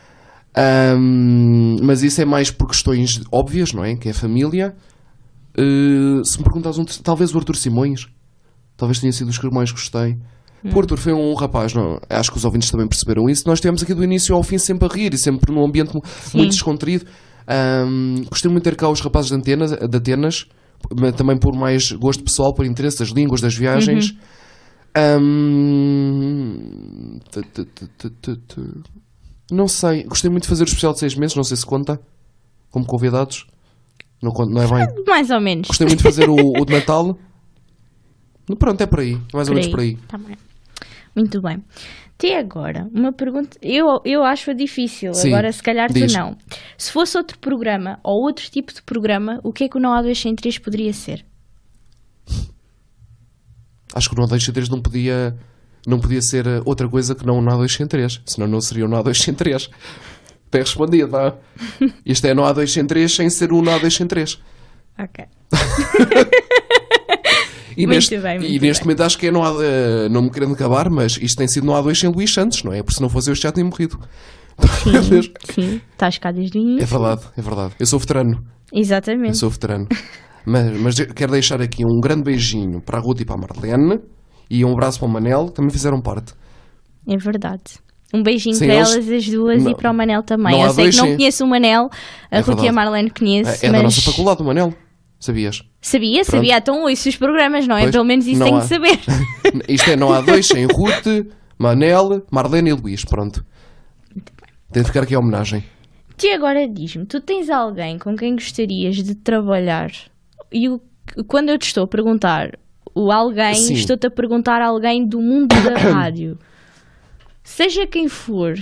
Mas isso é mais por questões óbvias, não é? Que é a família. Se me perguntas talvez o Arthur Simões, talvez tenha sido os que eu mais gostei. O Arthur foi um rapaz, não, acho que os ouvintes também perceberam isso. Nós tivemos aqui do início ao fim sempre a rir e sempre num ambiente muito descontraído. Gostei muito de ter cá os rapazes de Atenas, também por mais gosto pessoal, por interesse das línguas, das viagens. Não sei, gostei muito de fazer o especial de 6 meses, não sei se conta como convidados. Não é bem? Mais ou menos. Gostei muito de fazer o de Natal. Pronto, é por aí. Mais ou menos por aí. Tá bem. Muito bem. Até agora, uma pergunta. Eu acho difícil. Sim, agora, se calhar, tu não. Se fosse outro programa ou outro tipo de programa, o que é que o Não Há 2 Sem 3 poderia ser? Acho que o Não Há 2 Sem 3 não podia ser outra coisa que não o Não Há 2 Sem 3. Senão não seria o Não Há 2 Sem 3. Tem respondido, não é? Isto é Não Há 2 Sem 3 sem ser o Não Há 2 Sem 3. Ok. E neste momento acho que é não me querendo acabar, mas isto tem sido Não Há 2 Sem Luís Santos, não é? Porque se não fosse eu já tinha morrido. Sim, estás cá desde o início. É verdade. Eu sou veterano. Exatamente. Eu sou veterano. Mas quero deixar aqui um grande beijinho para a Ruth e para a Marlene e um abraço para o Manel, que também fizeram parte. É verdade. Um beijinho para elas as duas e para o Manel também. Eu sei que não conheço o Manel, a Ruth e a Marlene conheço. É da nossa faculdade, o Manel. Sabias? Sabia. Então ouço os programas, não é? Pois, pelo menos isso tenho de saber. Isto é Não Há 2 Sem Ruth, Manel, Marlene e Luís. Pronto. Tem de ficar aqui a homenagem. E agora diz-me, tu tens alguém com quem gostarias de trabalhar? E quando eu te estou a perguntar o alguém, estou-te a perguntar alguém do mundo da rádio. Seja quem for.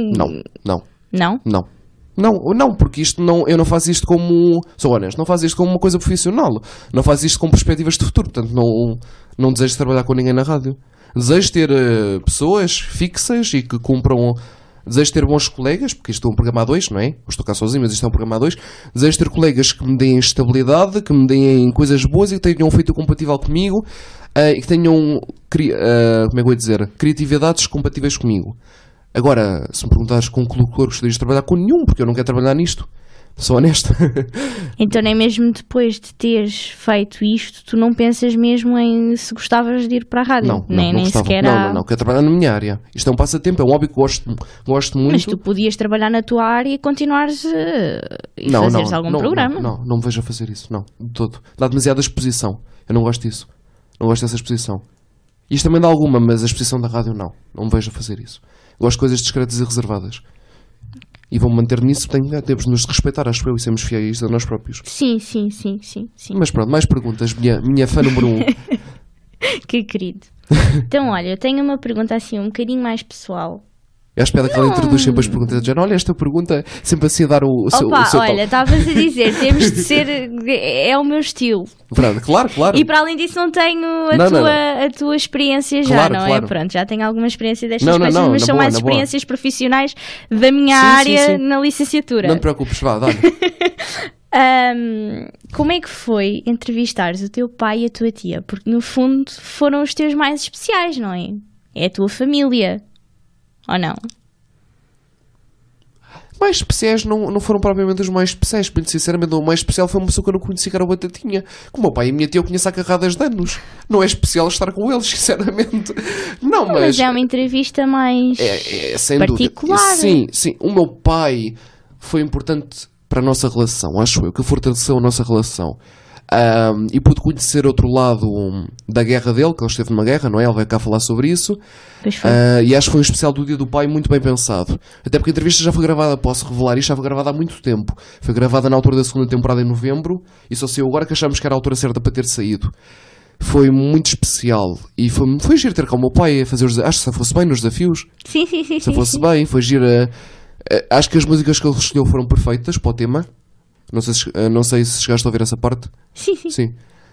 Não, porque eu não faço isto como... Sou honesto, não faço isto como uma coisa profissional. Não faço isto com perspectivas de futuro. Portanto, não desejo trabalhar com ninguém na rádio. Desejo ter pessoas fixas e que cumpram... Desejo ter bons colegas, porque isto é um programa A2, não é? Eu estou cá sozinho, mas isto é um programa A2. Desejo ter colegas que me deem estabilidade, que me deem coisas boas e que tenham feito compatível comigo e que tenham, como é que eu vou dizer, criatividades compatíveis comigo. Agora, se me perguntares com que locutor gostarias de trabalhar, com nenhum, porque eu não quero trabalhar nisto. Sou honesto. Então nem mesmo depois de teres feito isto, tu não pensas mesmo em se gostavas de ir para a rádio? Nem sequer Não, quero trabalhar na minha área. Isto é um passatempo, é um hobby que gosto muito. Mas tu podias trabalhar na tua área e continuares e fazeres algum programa? Não me vejo a fazer isso, não, de todo. Dá demasiada exposição, eu não gosto disso. Não gosto dessa exposição. Isto também dá alguma, mas a exposição da rádio não me vejo a fazer isso. Gosto de coisas discretas e reservadas. E vão manter nisso, temos de nos respeitar, acho eu, e sermos fiéis a nós próprios. Sim. Mas pronto, mais perguntas, minha fã número 1. Que querido. Então, olha, eu tenho uma pergunta assim um bocadinho mais pessoal. Eu espero que ela introduz sempre as perguntas. Já, olha, esta pergunta sempre assim a dar o seu olha, estavas a dizer, temos de ser... É o meu estilo. Pronto, claro. E para além disso não tenho a tua experiência já, Claro, não claro. é? Pronto, já tenho alguma experiência destas Não, coisas, mas na são boa, mais na boa. experiências profissionais da minha Sim, área sim. na licenciatura. Não te preocupes, vá, dá-lhe. Como é que foi entrevistares o teu pai e a tua tia? Porque no fundo foram os teus mais especiais, não é? É a tua família. Ou não? Mais especiais não foram propriamente os mais especiais. Muito sinceramente, o mais especial foi uma pessoa que eu não conheci, que era o Batatinha. Que o meu pai e a minha tia eu conheço há carradas de anos. Não é especial estar com eles, sinceramente. Não, Mas é uma entrevista mais sem particular. dúvida. Sim. O meu pai foi importante para a nossa relação, acho eu, que fortaleceu a nossa relação. E pude conhecer outro lado da guerra dele, que ele esteve numa guerra, não é? Ele veio cá falar sobre isso. Pois foi. E acho que foi um especial do Dia do Pai muito bem pensado. Até porque a entrevista já foi gravada, posso revelar isto, já foi gravada há muito tempo. Foi gravada na altura da segunda temporada em novembro e só saiu agora que achámos que era a altura certa para ter saído. Foi muito especial e foi giro ter com o meu pai a fazer os desafios. Acho que se fosse bem nos desafios. Sim. Se fosse bem, foi giro. Acho que as músicas que ele escolheu foram perfeitas para o tema. Não sei se chegaste a ouvir essa parte. Sim.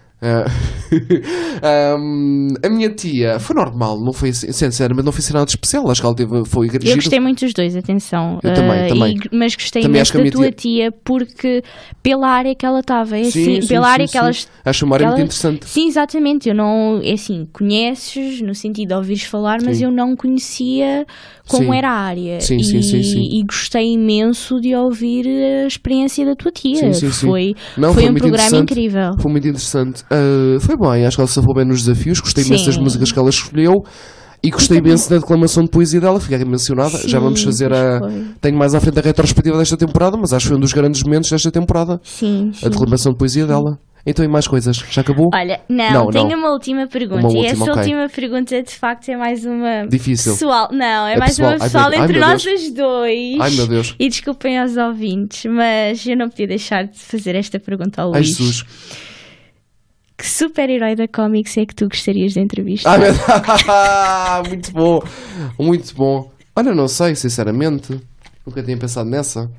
A minha tia foi normal, não foi sinceramente, não foi nada de especial. Acho que ela foi Eu giro. gostei muito dos dois, atenção. Eu também. Mas gostei Também imenso acho que a da minha tua tia porque pela área que ela estava, pela área que elas. Acho uma área muito ela- interessante. Sim, exatamente. Eu não, é assim, conheces no sentido de ouvires falar, mas Sim. eu não conhecia como Sim. era a área. Sim. E gostei imenso de ouvir a experiência da tua tia. Sim. Foi Não, um muito programa interessante. incrível. Foi muito interessante. Foi bem, acho que ela se safou bem nos desafios. Gostei imenso das Sim. músicas que ela escolheu. E gostei imenso da declamação de poesia dela, fiquei mencionada. Sim, Já vamos fazer pois foi. Tenho mais à frente a retrospectiva desta temporada, mas acho que foi um dos grandes momentos desta temporada. Sim. A declamação de poesia dela. Então, e mais coisas? Já acabou? Olha, Não, tenho não. uma última pergunta. Uma E última, essa ok. última pergunta, de facto, é mais uma Difícil. pessoal. Não, é É mais pessoal. uma pessoal Ai, entre meu nós Deus. os dois. Ai, meu Deus. E desculpem aos ouvintes, mas eu não podia deixar de fazer esta pergunta ao Ai, Luís. Jesus. Que super-herói da Comics é que tu gostarias de entrevistar? Ai, meu... Muito bom. Muito bom. Olha, não sei, sinceramente. Nunca tinha pensado nessa.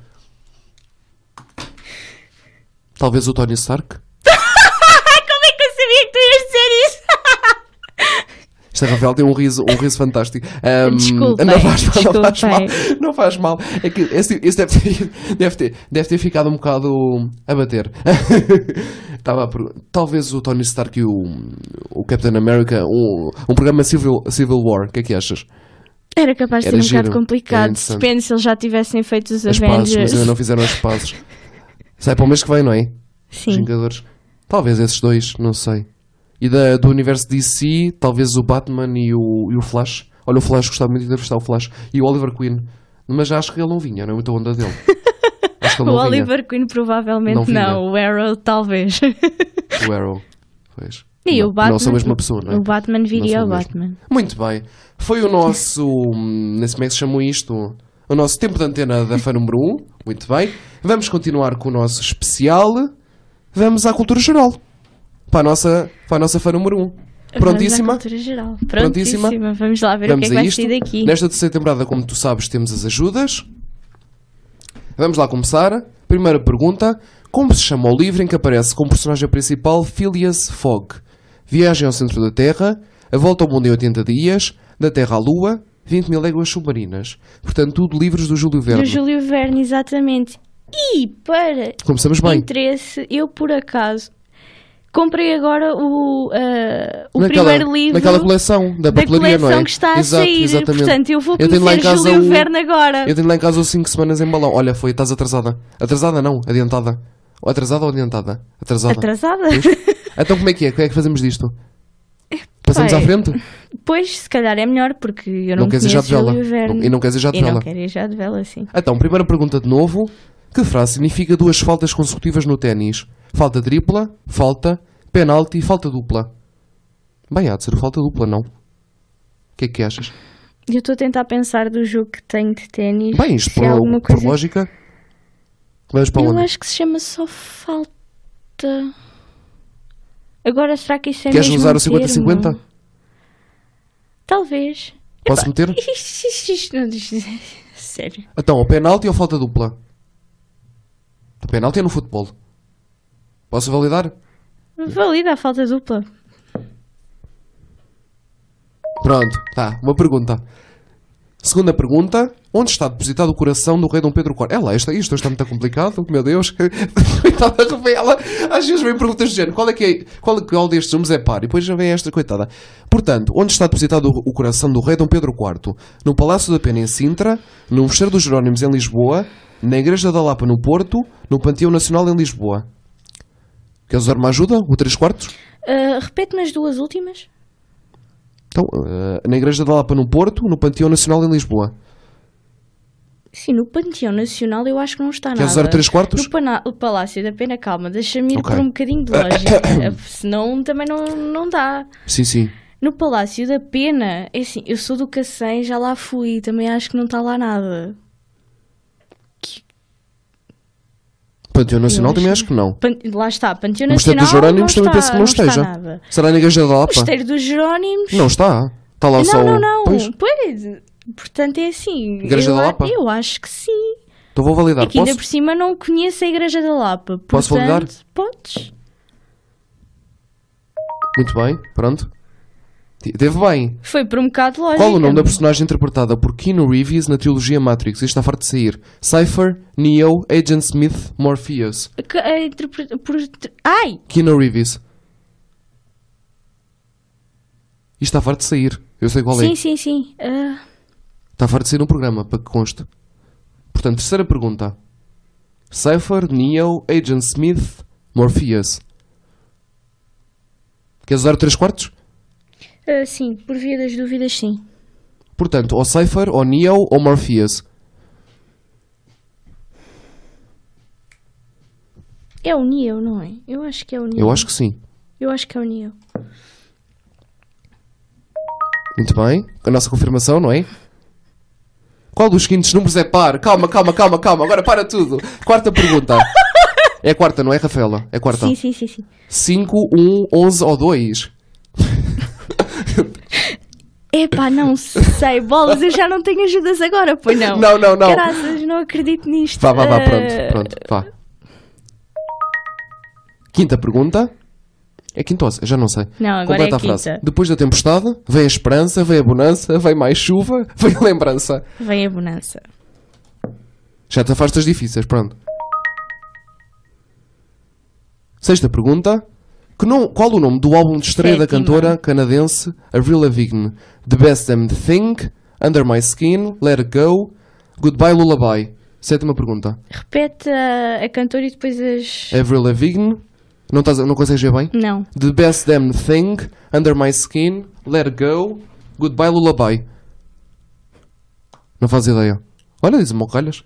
Talvez o Tony Stark. Como é que eu sabia que tu ias dizer isso? Esta Rafael tem um riso Desculpem, não faz mal, não faz mal. desculpem. Não faz mal. É que esse deve ter ficado um bocado a bater. Estava a talvez o Tony Stark e o Captain America, um programa Civil War. O que é que achas? Era capaz de ser Era um bocado giro, era complicado. interessante. Depende se eles já tivessem feito os As pazes, mas Avengers. ainda não fizeram as pazes. Sai para o mês que vem, não é? Os Sim. Vingadores. Talvez esses dois, não sei. E do universo DC, talvez o Batman e o Flash. Olha, o Flash, gostava muito de entrevistar o Flash. E o Oliver Queen. Mas acho que ele não vinha, não é muito a onda dele. Acho que ele O não vinha. Oliver Queen provavelmente Não vinha. não. O Arrow talvez. O Arrow. Pois. E não, o Batman. Não são a mesma pessoa, não é? O Batman viria Não ao são mesmo. Batman. Muito bem. Foi o nosso. Não sei como é que se chamou isto. O nosso tempo de antena da fã número 1. Muito bem. Vamos continuar com o nosso especial. Vamos à cultura geral. Para a nossa fã número 1. Prontíssima? Vamos à cultura geral. Prontíssima? Prontíssima. Vamos lá ver Vamos o que é que a vai isto. sair daqui. Nesta terceira temporada, como tu sabes, temos as ajudas. Vamos lá começar. Primeira pergunta. Como se chama o livro em que aparece como personagem principal Phileas Fogg? Viagem ao centro da Terra, A Volta ao Mundo em 80 Dias, Da Terra à Lua, 20.000 Léguas Submarinas. Portanto, tudo livros do Júlio Verne. Do Júlio Verne, exatamente. E para Começamos bem. interesse, eu por acaso comprei agora o Naquela- primeiro livro Naquela coleção da da papelaria, coleção não é? que está a Exato, sair. exatamente. Portanto, eu vou Eu tenho lá em conhecer casa Júlio o- Verne agora. Eu tenho lá em casa 5 semanas em balão. Olha, estás atrasada. Atrasada não, adiantada. Ou atrasada ou adiantada? Atrasada. Atrasada? Então como é que é? Como é que fazemos disto? Passamos Pai, à frente? Pois, se calhar é melhor, porque eu não queres ir já conheço de vela? Júlio Verne. E não queres ir já de E não vela? quero ir já de vela, sim. Então, primeira pergunta de novo. Que frase significa duas faltas consecutivas no ténis? Falta tripla, falta, penalti e falta dupla. Bem, há de ser falta dupla, não? O que é que achas? Eu estou a tentar pensar do jogo que tenho de ténis. Bem, isto se há alguma por coisa... lógica. Vamos para Eu onde? acho que se chama só falta. Agora, será que isso é Queres mesmo usar um o 50-50? termo? Talvez. Posso meter? Isto não diz... Sério. Então, o penalti ou falta dupla? O penalti é no futebol. Posso validar? Valida a falta dupla. Pronto, tá. Uma pergunta. Segunda pergunta. Onde está depositado o coração do rei Dom Pedro IV? É lá, isto está muito complicado. Meu Deus. Coitada, revela. Às vezes vem perguntas do género. Qual destes números é par? E depois já vem esta, coitada. Portanto, onde está depositado o coração do rei Dom Pedro IV? No Palácio da Pena em Sintra, no Mosteiro dos Jerónimos em Lisboa, na Igreja da Lapa no Porto, no Panteão Nacional em Lisboa. Queres usar uma ajuda? O 3/4? Repete-me as duas últimas. Então, na Igreja da Lapa no Porto, no Panteão Nacional em Lisboa. Sim, no Panteão Nacional eu acho que não está nada. Queres usar o 3/4? No Palácio da Pena, calma, deixa-me ir Ok. por um bocadinho de lógica. Senão também não dá. Sim, sim. No Palácio da Pena, é assim, eu sou do Cacém, já lá fui, também acho que não está lá nada. Panteão Nacional Eu também acho- acho que não. Lá está, Panteão O Mosteiro Nacional. dos Jerónimos não também está, penso que não está esteja. nada. Será na Igreja da O Lapa? Mosteiro dos Jerónimos. Não está. Está lá só o... Não. Pois. Pois. Portanto, é assim. Igreja da Lapa? Eu acho que sim. Então vou validar. Aqui ainda Posso? por cima não conheço a Igreja da Lapa. Posso portanto, validar? Podes. Muito bem. Pronto. Teve bem. Foi por um bocado de lógica. Qual o nome da personagem interpretada por Keanu Reeves na trilogia Matrix? Isto está farto de sair. Cypher, Neo, Agent Smith, Morpheus. Ai! Keanu Reeves. Isto está farto de sair. Eu sei qual é. Sim. Está farto de sair no programa, para que conste. Portanto, terceira pergunta. Cypher, Neo, Agent Smith, Morpheus. Queres usar o 3/4? Sim, por via das dúvidas, sim. Portanto, ou Cypher, ou Neo, ou Morpheus. É o Neo, não é? Eu acho que é o Neo. Eu acho que sim. Eu acho que é o Neo. Muito bem. A nossa confirmação, não é? Qual dos seguintes números é par? Calma. Agora para tudo. Quarta pergunta. É a quarta, não é, Rafaela? É a quarta. Sim. 5, 1, 11 ou 2? Epá, não sei, bolas, eu já não tenho ajudas agora, pois não? Não. Graças, não acredito nisto. Vá, pronto, vá. Quinta pergunta. É quinta ou já não sei. Não, agora Completa é a frase. quinta. Depois da tempestade, vem a esperança, vem a bonança, vem mais chuva, vem a lembrança. Vem a bonança. Já te afastas difíceis, pronto. Sexta pergunta. Qual o nome do álbum de estreia da Sétima. cantora canadense Avril Lavigne? The Best Damn Thing, Under My Skin, Let It Go, Goodbye Lullaby. Sétima pergunta. Repete a cantora e depois as... Avril Lavigne. Não consegues ver bem? Não. The Best Damn Thing, Under My Skin, Let It Go, Goodbye Lullaby. Não faz ideia. Olha, diz-me ao calhas.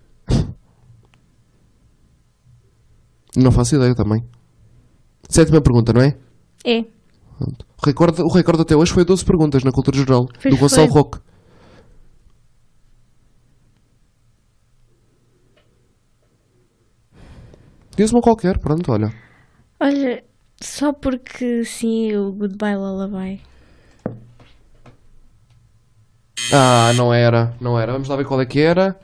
Não faço ideia também. Sétima pergunta, não é? É. O recorde até hoje foi 12 perguntas na cultura geral. Pois do Gonçalo foi. Roque. Diz-me qualquer, pronto, olha. Olha, só porque sim, o Goodbye Lullaby. Ah, não era. Vamos lá ver qual é que era.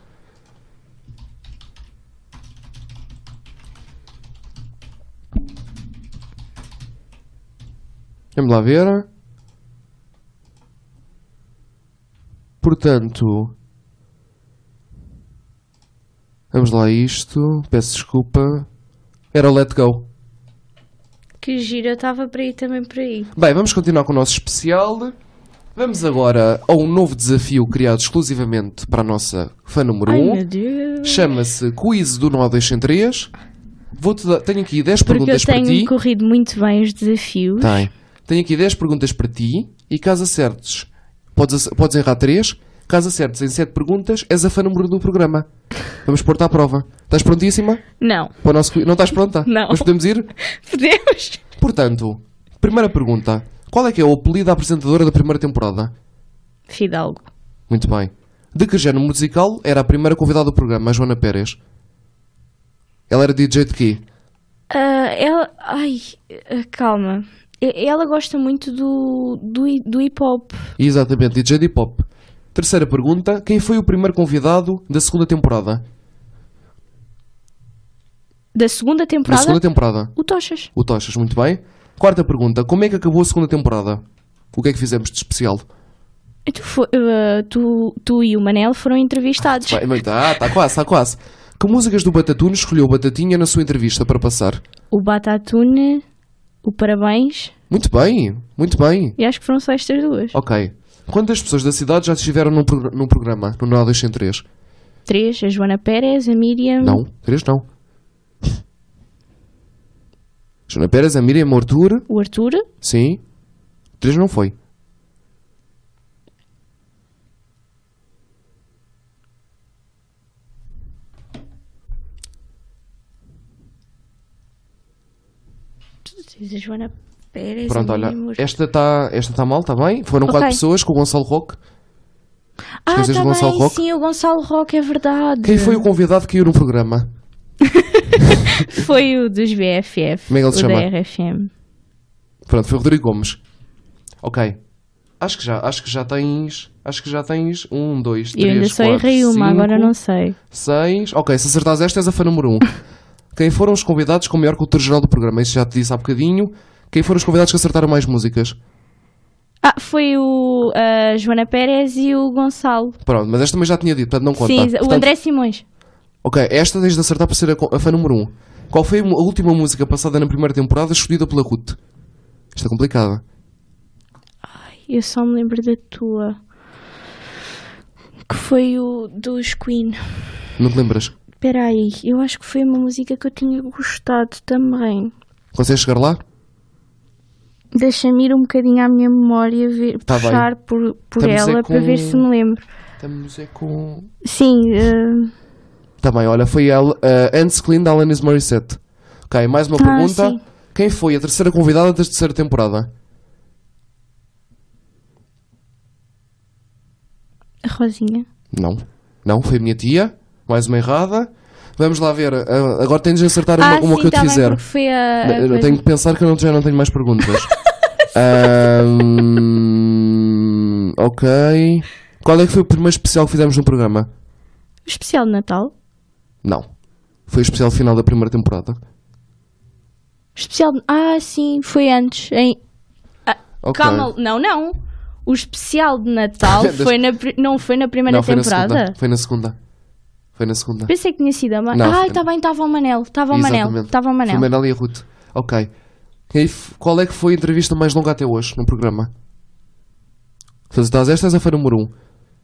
Vamos lá ver. Portanto, vamos lá a isto. Peço desculpa. Era o Let Go. Que giro, eu estava para ir também por aí. Bem, vamos continuar com o nosso especial. Vamos agora a um novo desafio criado exclusivamente para a nossa fã número Ai 1. meu Deus. Chama-se Quiz do Nó 2 em 3. Tenho aqui 10 Porque eu perguntas para ti. tenho corrido muito bem os desafios. Tenho aqui 10 perguntas para ti e caso acertes, podes errar 3. Caso acertes em 7 perguntas, és a fã número 1 do programa. Vamos pôr-te à prova. Estás prontíssima? Não. Para o nosso quiz? Não estás pronta? Não. Mas podemos ir? Podemos? Portanto, primeira pergunta. Qual é que é o apelido da apresentadora da primeira temporada? Fidalgo. Muito bem. De que género musical era a primeira convidada do programa, a Joana Pérez? Ela era DJ de quê? Calma. Ela gosta muito do hip hop. Exatamente, DJ de hip hop. Terceira pergunta. Quem foi o primeiro convidado da segunda temporada? Da segunda Da temporada? segunda temporada. O Tochas. O Tochas, muito bem. Quarta pergunta. Como é que acabou a segunda temporada? O que é que fizemos de especial? Tu e o Manel foram entrevistados. Está quase, está quase. Que músicas do Batatune escolheu o Batatinha na sua entrevista para passar? O Batatune, o Parabéns, Muito bem, muito bem. e acho que foram só estas duas. Ok. Quantas pessoas da cidade já estiveram num programa, no 903? 3, a Joana Pérez, a Miriam. Não, 3 não. Joana Pérez, a Miriam Artur, O Arthur. sim. 3 não foi. Tu dizes a Joana Pérez. Pronto, a olha, Miriam Artur. esta está mal, está bem? Foram Ok. 4 pessoas com o Gonçalo Roque. Ah, esqueces tá do Gonçalo bem, Roque? sim, o Gonçalo Roque, é verdade. Quem foi o convidado que caiu no programa? Foi o dos BFF. Como é que ele se o chama? da RFM. Pronto, foi o Rodrigo Gomes. Ok. Acho que já tens 1, 2, 3, Eu ainda só 4, errei uma, 5, agora não sei. 6. Ok, se acertares esta és a fã número 1. Quem foram os convidados com maior cultura geral do programa? Isso já te disse há bocadinho. Quem foram os convidados que acertaram mais músicas? Foi a Joana Pérez e o Gonçalo. Pronto, mas esta também já tinha dito, portanto não conta. Sim, o Portanto, André Simões. Ok, esta tens de acertar para ser a fã número 1. Qual foi a última música passada na primeira temporada escolhida pela Ruth? Isto é complicada. Eu só me lembro da tua. Que foi o dos Queen. Não te lembras? Espera aí, eu acho que foi uma música que eu tinha gostado também. Consegues chegar lá? Deixa-me ir um bocadinho à minha memória, Tá bem. puxar por Estamos ela é para com- ver se me lembro. Estamos é com... Sim, Tá bem, olha, foi a Anne Clean da Alanis Morissette. Ok, mais uma pergunta. sim. Quem foi a terceira convidada da terceira temporada? a Rosinha. Não, foi a minha tia. Mais uma errada. Vamos lá ver. Agora tens de acertar uma sim, que eu te tá bem, fizer. porque foi a Eu coisa. tenho que pensar que eu já não tenho mais perguntas. Ok. Qual é que foi o primeiro especial que fizemos no programa? O especial de Natal. Não. Foi o especial final da primeira temporada. O especial de... sim, foi antes. Ok. Calma, não. O especial de Natal Das- não foi na primeira Não, foi na temporada. segunda. Foi na segunda. Pensei que tinha sido a Não, foi- está bem, estava o Manel. Estava o Exatamente. Foi o Manel e a Ruth. Ok. Qual é que foi a entrevista mais longa até hoje no programa? Se estás esta, és a fã número 1.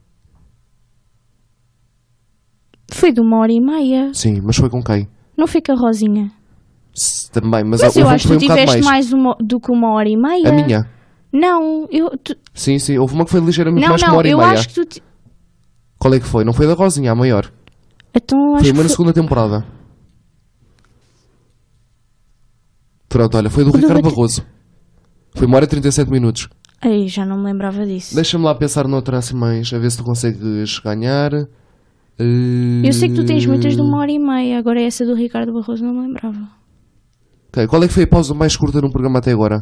Foi de 1h30. Sim, mas foi com quem? Não foi com a Rosinha. Também, mas Mas houve eu um acho que que foi tu um bocado tiveste mais. mais do que 1h30. A minha? Não, Sim, houve uma que foi ligeiramente não, mais que uma não, hora e eu meia. acho que tu... Qual é que foi? Não foi da Rosinha, a maior. Então Foi acho uma que na segunda temporada. Pronto, olha, foi do O do Ricardo Bate- Barroso. Foi 1 hora e 37 minutos. Ai, já não me lembrava disso. Deixa-me lá pensar noutra assim mais, a ver se tu consegues ganhar. Eu sei que tu tens muitas de 1h30. Agora essa do Ricardo Barroso não me lembrava. Ok, qual é que foi a pausa mais curta num programa até agora?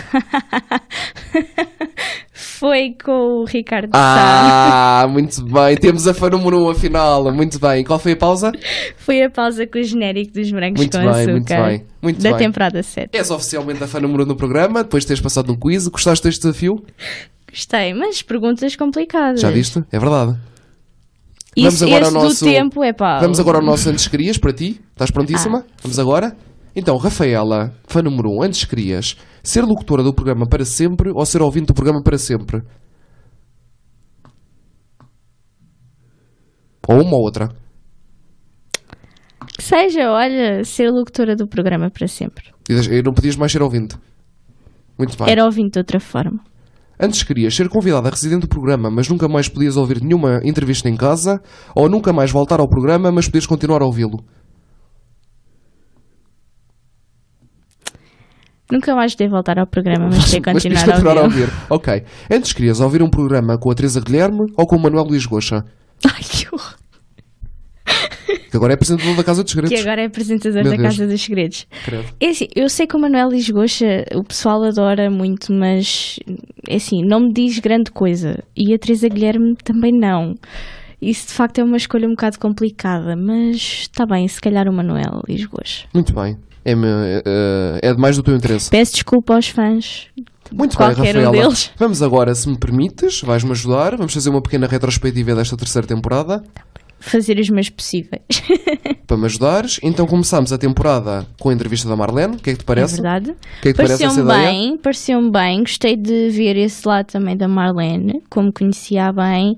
Foi com o Ricardo Sá. Muito bem. Temos a fã número 1 afinal. Muito bem. Qual foi a pausa? Foi a pausa com o genérico dos brancos Muito com bem, açúcar. muito bem. Muito da bem. temporada 7. És oficialmente a fã número 1 do programa, depois de teres passado num quiz. Gostaste deste desafio? Gostei, mas perguntas complicadas. Já viste? É verdade. Isso, Vamos agora esse ao nosso- do tempo é pá. Vamos agora ao nosso Antes Querias, para ti. Estás prontíssima? Vamos agora? Então, Rafaela, fã número 1, Antes Querias ser locutora do programa para sempre ou ser ouvinte do programa para sempre? Ou uma ou outra. Que seja, olha, ser locutora do programa para sempre. E não podias mais ser ouvinte. Muito bem. Era ouvinte de outra forma. Antes querias ser convidada a residente do programa, mas nunca mais podias ouvir nenhuma entrevista em casa, ou nunca mais voltar ao programa, mas podias continuar a ouvi-lo? Nunca mais devo voltar ao programa, mas ter Mas queres continuar continuar a a ouvir. ouvir. Ok. Antes querias ouvir um programa com a Teresa Guilherme ou com o Manuel Luís Goxa? Ai, que horror. Que agora é apresentador da Casa dos Segredos. Que agora é apresentador Meu da Deus. Casa dos Segredos. Credo. É assim, eu sei que o Manuel Lisgocha o pessoal adora muito, mas é assim, não me diz grande coisa. E a Teresa Guilherme também não. Isso de facto é uma escolha um bocado complicada, mas está bem, se calhar o Manuel Lisgocha. Muito bem. É demais do teu interesse. Peço desculpa aos fãs. Muito bem, Qualquer um Rafaela. deles. Vamos agora, se me permites, vais-me ajudar. Vamos fazer uma pequena retrospectiva desta terceira temporada. Fazer os meus possíveis. Para me ajudares. Então começámos a temporada com a entrevista da Marlene. O que é que te É parece? verdade. O que é que te parece essa ideia? Pareceu-me bem. Gostei de ver esse lado também da Marlene, como conhecia bem.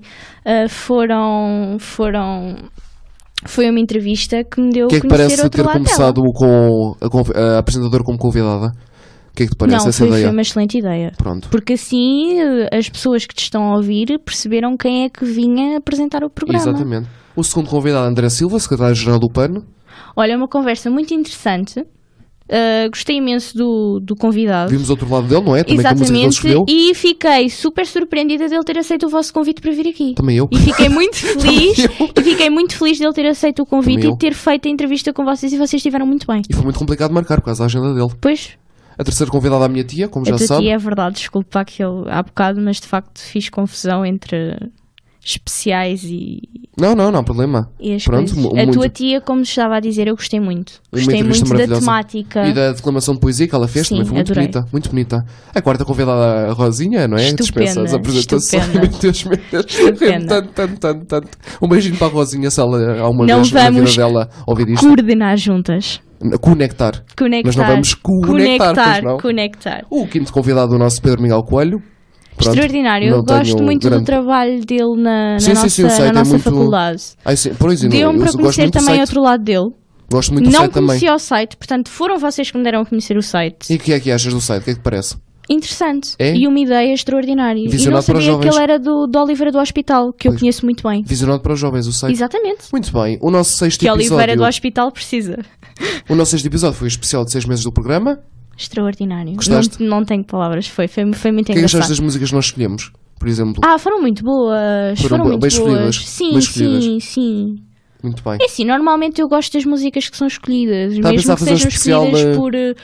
Foi uma entrevista que me deu O que é a que conhecer parece outro ter lado começado dela. com a apresentadora como convidada? O que é que te parece Não, essa foi ideia? uma excelente ideia. Pronto. Porque assim as pessoas que te estão a ouvir perceberam quem é que vinha apresentar o programa. Exatamente. O segundo convidado, André Silva, secretário-geral do PAN. Olha, uma conversa muito interessante. Gostei imenso do convidado. Vimos outro lado dele, não é? Também com a música que ele escolheu. E fiquei super surpreendida dele ter aceito o vosso convite para vir aqui. Também eu. E fiquei muito feliz. Também eu. E fiquei muito feliz dele ter aceito o convite Também eu. e ter feito a entrevista com vocês e vocês estiveram muito bem. E foi muito complicado de marcar por causa da agenda dele. Pois, A terceira convidada, a minha tia, como a já tua sabe. tia é verdade, desculpa aquilo há bocado, mas de facto fiz confusão entre especiais e Não há problema. as Pronto, coisas. A tua tia, como estava a dizer, eu gostei muito. Uma Gostei entrevista muito da maravilhosa. temática. E da declamação de poesia que ela fez Sim, também foi muito adorei. bonita. Muito bonita. A quarta convidada, a Rosinha, não é? Estupenda, Dispensa as apresentações. estupenda. Meu Deus, meu Deus. Estupenda. Tanto. Um beijinho para a Rosinha, se ela alguma Não vez na vida vamos dela ouvir isto. Coordenar juntas. Conectar. Mas não vamos conectar, pois não? Conectar. O quinto convidado, o nosso Pedro Miguel Coelho. Pronto, Extraordinário. não Eu gosto tenho muito grande- do trabalho dele na Sim, nossa, sim, o site na é nossa muito- faculdade. Ai, sim, por exemplo, Deu-me eu para gosto conhecer muito do também site. outro lado dele. Gosto muito do Não site também. conhecia o site, portanto foram vocês que me deram a conhecer o site. E o que é que achas do site? O que é que te parece? Interessante. É? E uma ideia extraordinária. E não Visionado para os sabia que jovens. ele era do Oliveira do Hospital, que eu Pois. conheço muito bem. Visionado para os jovens, o site. Exatamente. Muito bem. O nosso sexto Que Oliveira episódio. do Hospital precisa. O nosso sexto episódio foi o especial de 6 meses do programa. Extraordinário. Gostaste? Não tenho palavras. Foi muito O que é que engraçado. achaste das músicas que nós escolhemos? Por exemplo. Foram muito boas. Foram Foram muito bem escolhidas, boas. bem Sim, escolhidas. sim. Muito bem. É assim, normalmente eu gosto das músicas que são escolhidas, Estava a mesmo pensar que fazer um sejam especial escolhidas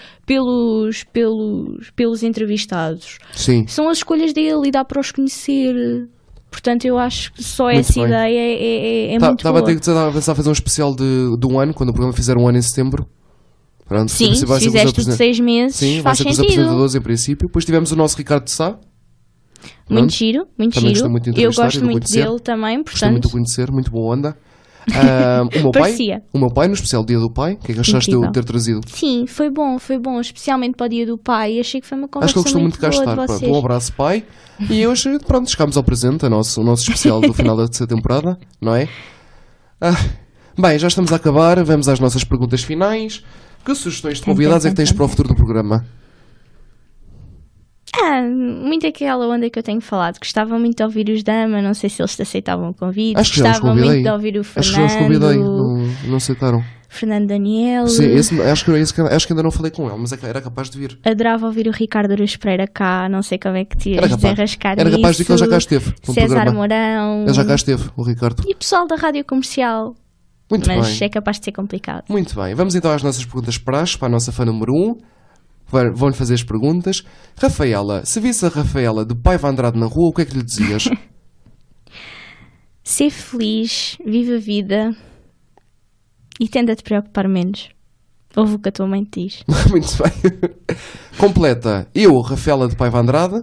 pelos entrevistados. Sim. São as escolhas dele e dá para os conhecer. Portanto, eu acho que só Muito essa bem. ideia é muito Estava boa. a pensar fazer um especial de um ano, quando o programa fizer um ano em setembro. Pronto, Sim, se vai ser com os fizeste de apresent- 6 meses, Sim, vai faz ser com os sentido. apresentadores em princípio. Depois tivemos o nosso Ricardo de Sá. Muito Pronto. giro, muito Também giro. gostei muito de Eu entrevistar e gosto de muito conhecer. dele também, Gostei muito de portanto, conhecer, muito boa onda. Parecia. O meu pai, no especial Dia do Pai. O que é que achaste de eu Incrível. ter trazido? sim, foi bom, especialmente para o Dia do Pai. Achei que foi uma Acho conversa que ele gostou muito de cá boa estar. de Pronto, vocês. um abraço, pai. E hoje, pronto, chegámos ao presente, o nosso especial do final da terceira temporada, não é? Bem, já estamos a acabar, vamos às nossas perguntas finais. Que sugestões de convidados é que tens para o futuro do programa? Muito aquela onda que eu tenho falado. Gostava muito de ouvir os Dama, não sei se eles te aceitavam o convite. Acho que já os Gostava convidei. muito de ouvir o Acho que já os convidei, Fernando, não aceitaram. Fernando Daniel. Sim, acho que ainda não falei com ele, mas era capaz de vir. Adorava ouvir o Ricardo Aruz Pereira cá, não sei como é que te ias desenrascar Era capaz de nisso. que ele já cá esteve no César programa. Mourão. Ele já cá esteve, o Ricardo. E o pessoal da rádio comercial. Muito Mas bem. é capaz de ser complicado. Muito bem, vamos então às nossas perguntas praxe, para a nossa fã número 1. Vão-lhe fazer as perguntas. Rafaela, se visse a Rafaela de Paiva Andrade na rua, o que é que lhe dizias? Ser feliz, viva a vida e tenta te preocupar menos. Ouve o que a tua mãe te diz. Muito bem. Completa. Eu, Rafaela de Paiva Andrade.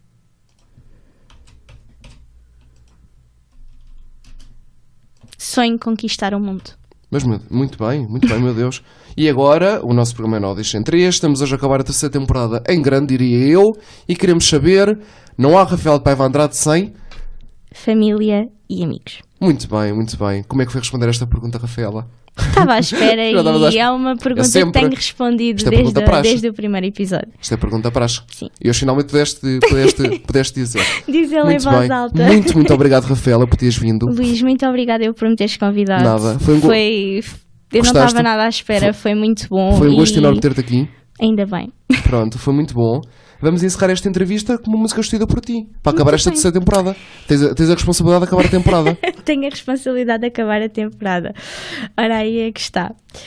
Sonho conquistar o mundo. Mas muito bem, meu Deus. E agora, o nosso programa é Nó deixa em 3. Estamos hoje a acabar a terceira temporada em grande, diria eu. E queremos saber, não há Rafaela de Paiva Andrade sem... Família e amigos. Muito bem, muito bem. Como é que foi responder esta pergunta, Rafaela? Estava à espera Já estavas à e espera. é uma pergunta sempre. que tenho respondido Isto é pergunta praxe. desde o primeiro episódio. Isto é pergunta praxe. Sim. E hoje finalmente pudeste dizer. Diz ele em Muito voz bem. alta. Muito obrigado, Rafaela, por teres vindo. Luís, muito obrigada eu por me teres convidado. Nada. Eu não Gostaste? estava nada à espera, foi muito bom. Foi um gosto e enorme ter-te aqui. Ainda bem. Pronto, foi muito bom. Vamos encerrar esta entrevista com uma música escolhida por ti, para acabar esta bem. terceira temporada. Tens a responsabilidade de acabar a temporada. Tenho a responsabilidade de acabar a temporada. Ora, aí é que está.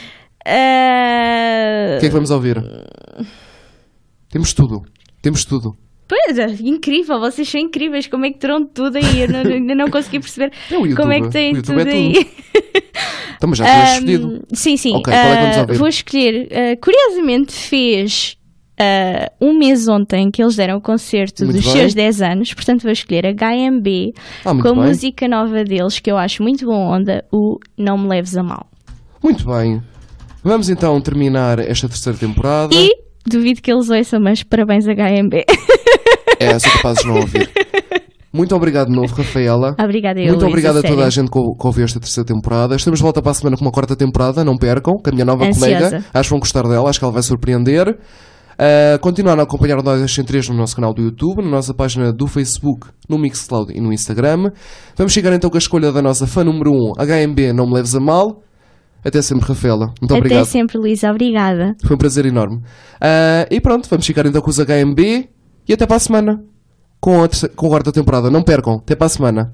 Ah, O que é que vamos ouvir? Temos tudo. Pois é, incrível, vocês são incríveis. Como é que terão tudo aí? Eu ainda não consegui perceber É o YouTube, como é que têm o YouTube tudo é aí. Então, mas já tinhas escolhido. Sim. Ok, qual é que vamos ouvir? Vou escolher. Curiosamente, fez um mês ontem que eles deram o concerto Muito dos bem. seus 10 anos. Portanto, vou escolher HMB Muito com a bem. música nova deles, que eu acho muito boa onda, o Não Me Leves a Mal. Muito bem. Vamos então terminar esta terceira temporada. E duvido que eles ouçam, mas parabéns HMB. É, sou capaz de não ouvir. Muito obrigado de novo, Rafaela. Obrigada, eu, Muito Luísa, obrigado a toda sério. a gente que ouviu esta terceira temporada. Estamos de volta para a semana com uma quarta temporada, não percam, com a minha nova Ansiosa. colega. Acho que vão gostar dela, acho que ela vai surpreender. Continuar a acompanhar o Nós 203 no nosso canal do YouTube, na nossa página do Facebook, no Mixcloud e no Instagram. Vamos chegar então com a escolha da nossa fã número 1, HMB, Não Me Leves a Mal. Até sempre, Rafaela. Muito Até obrigado. sempre, Luísa. Obrigada. Foi um prazer enorme. E pronto, vamos ficar então com os HMB e até para a semana com a quarta temporada. Não percam, até para a semana.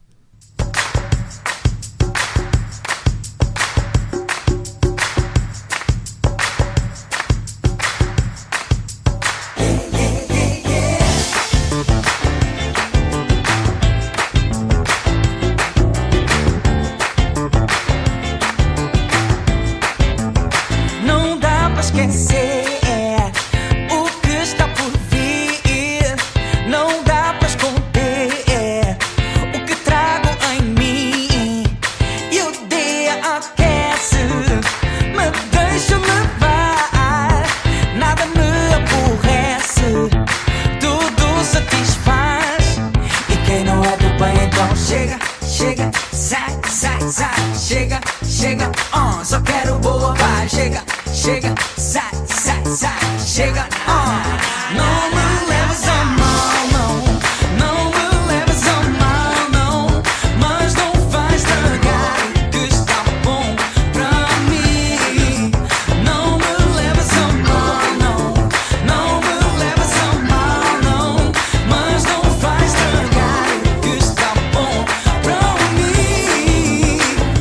Não dá pra esquecer o que está por vir. Não dá pra esconder o que trago em mim. E o dia aquece, me deixa levar. Nada me aborrece, tudo satisfaz. E quem não é do bem, então chega, sai. Chega, só quero boa paz. Chega, sai. Chega, não me leves a mal, não me leves a mal, não. Mas não faz estragar o que está bom pra mim. Não me leves a mal, não me leves a mal, não. Mas não faz estragar o que está bom pra mim.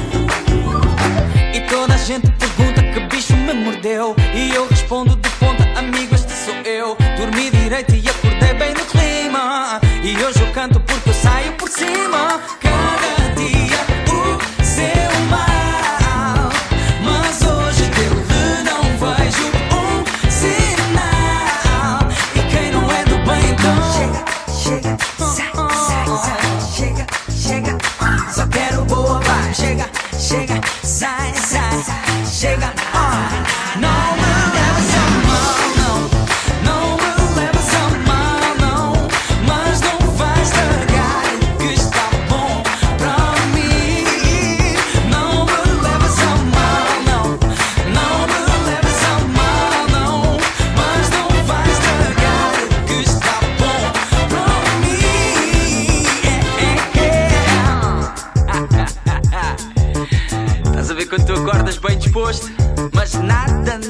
E toda a gente pergunta que bicho me mordeu. E eu respondo de ponta, amigo, este sou eu. Dormi direito e acordei bem no clima. E hoje eu canto porque eu saio por cima. Cada dia o seu mal, mas hoje dele não vejo um sinal. E quem não é do bem, então chega, só quero boa paz. Chega, sai. Chega, não me leves a mal, não me leves a mal, não. Mas não faz estragar o que está bom pra mim. Não me leves a mal, não me leves a mal, não. Mas não faz estragar o que está bom pra mim. Estás a ver quando tu acordas bem disposto, mas nada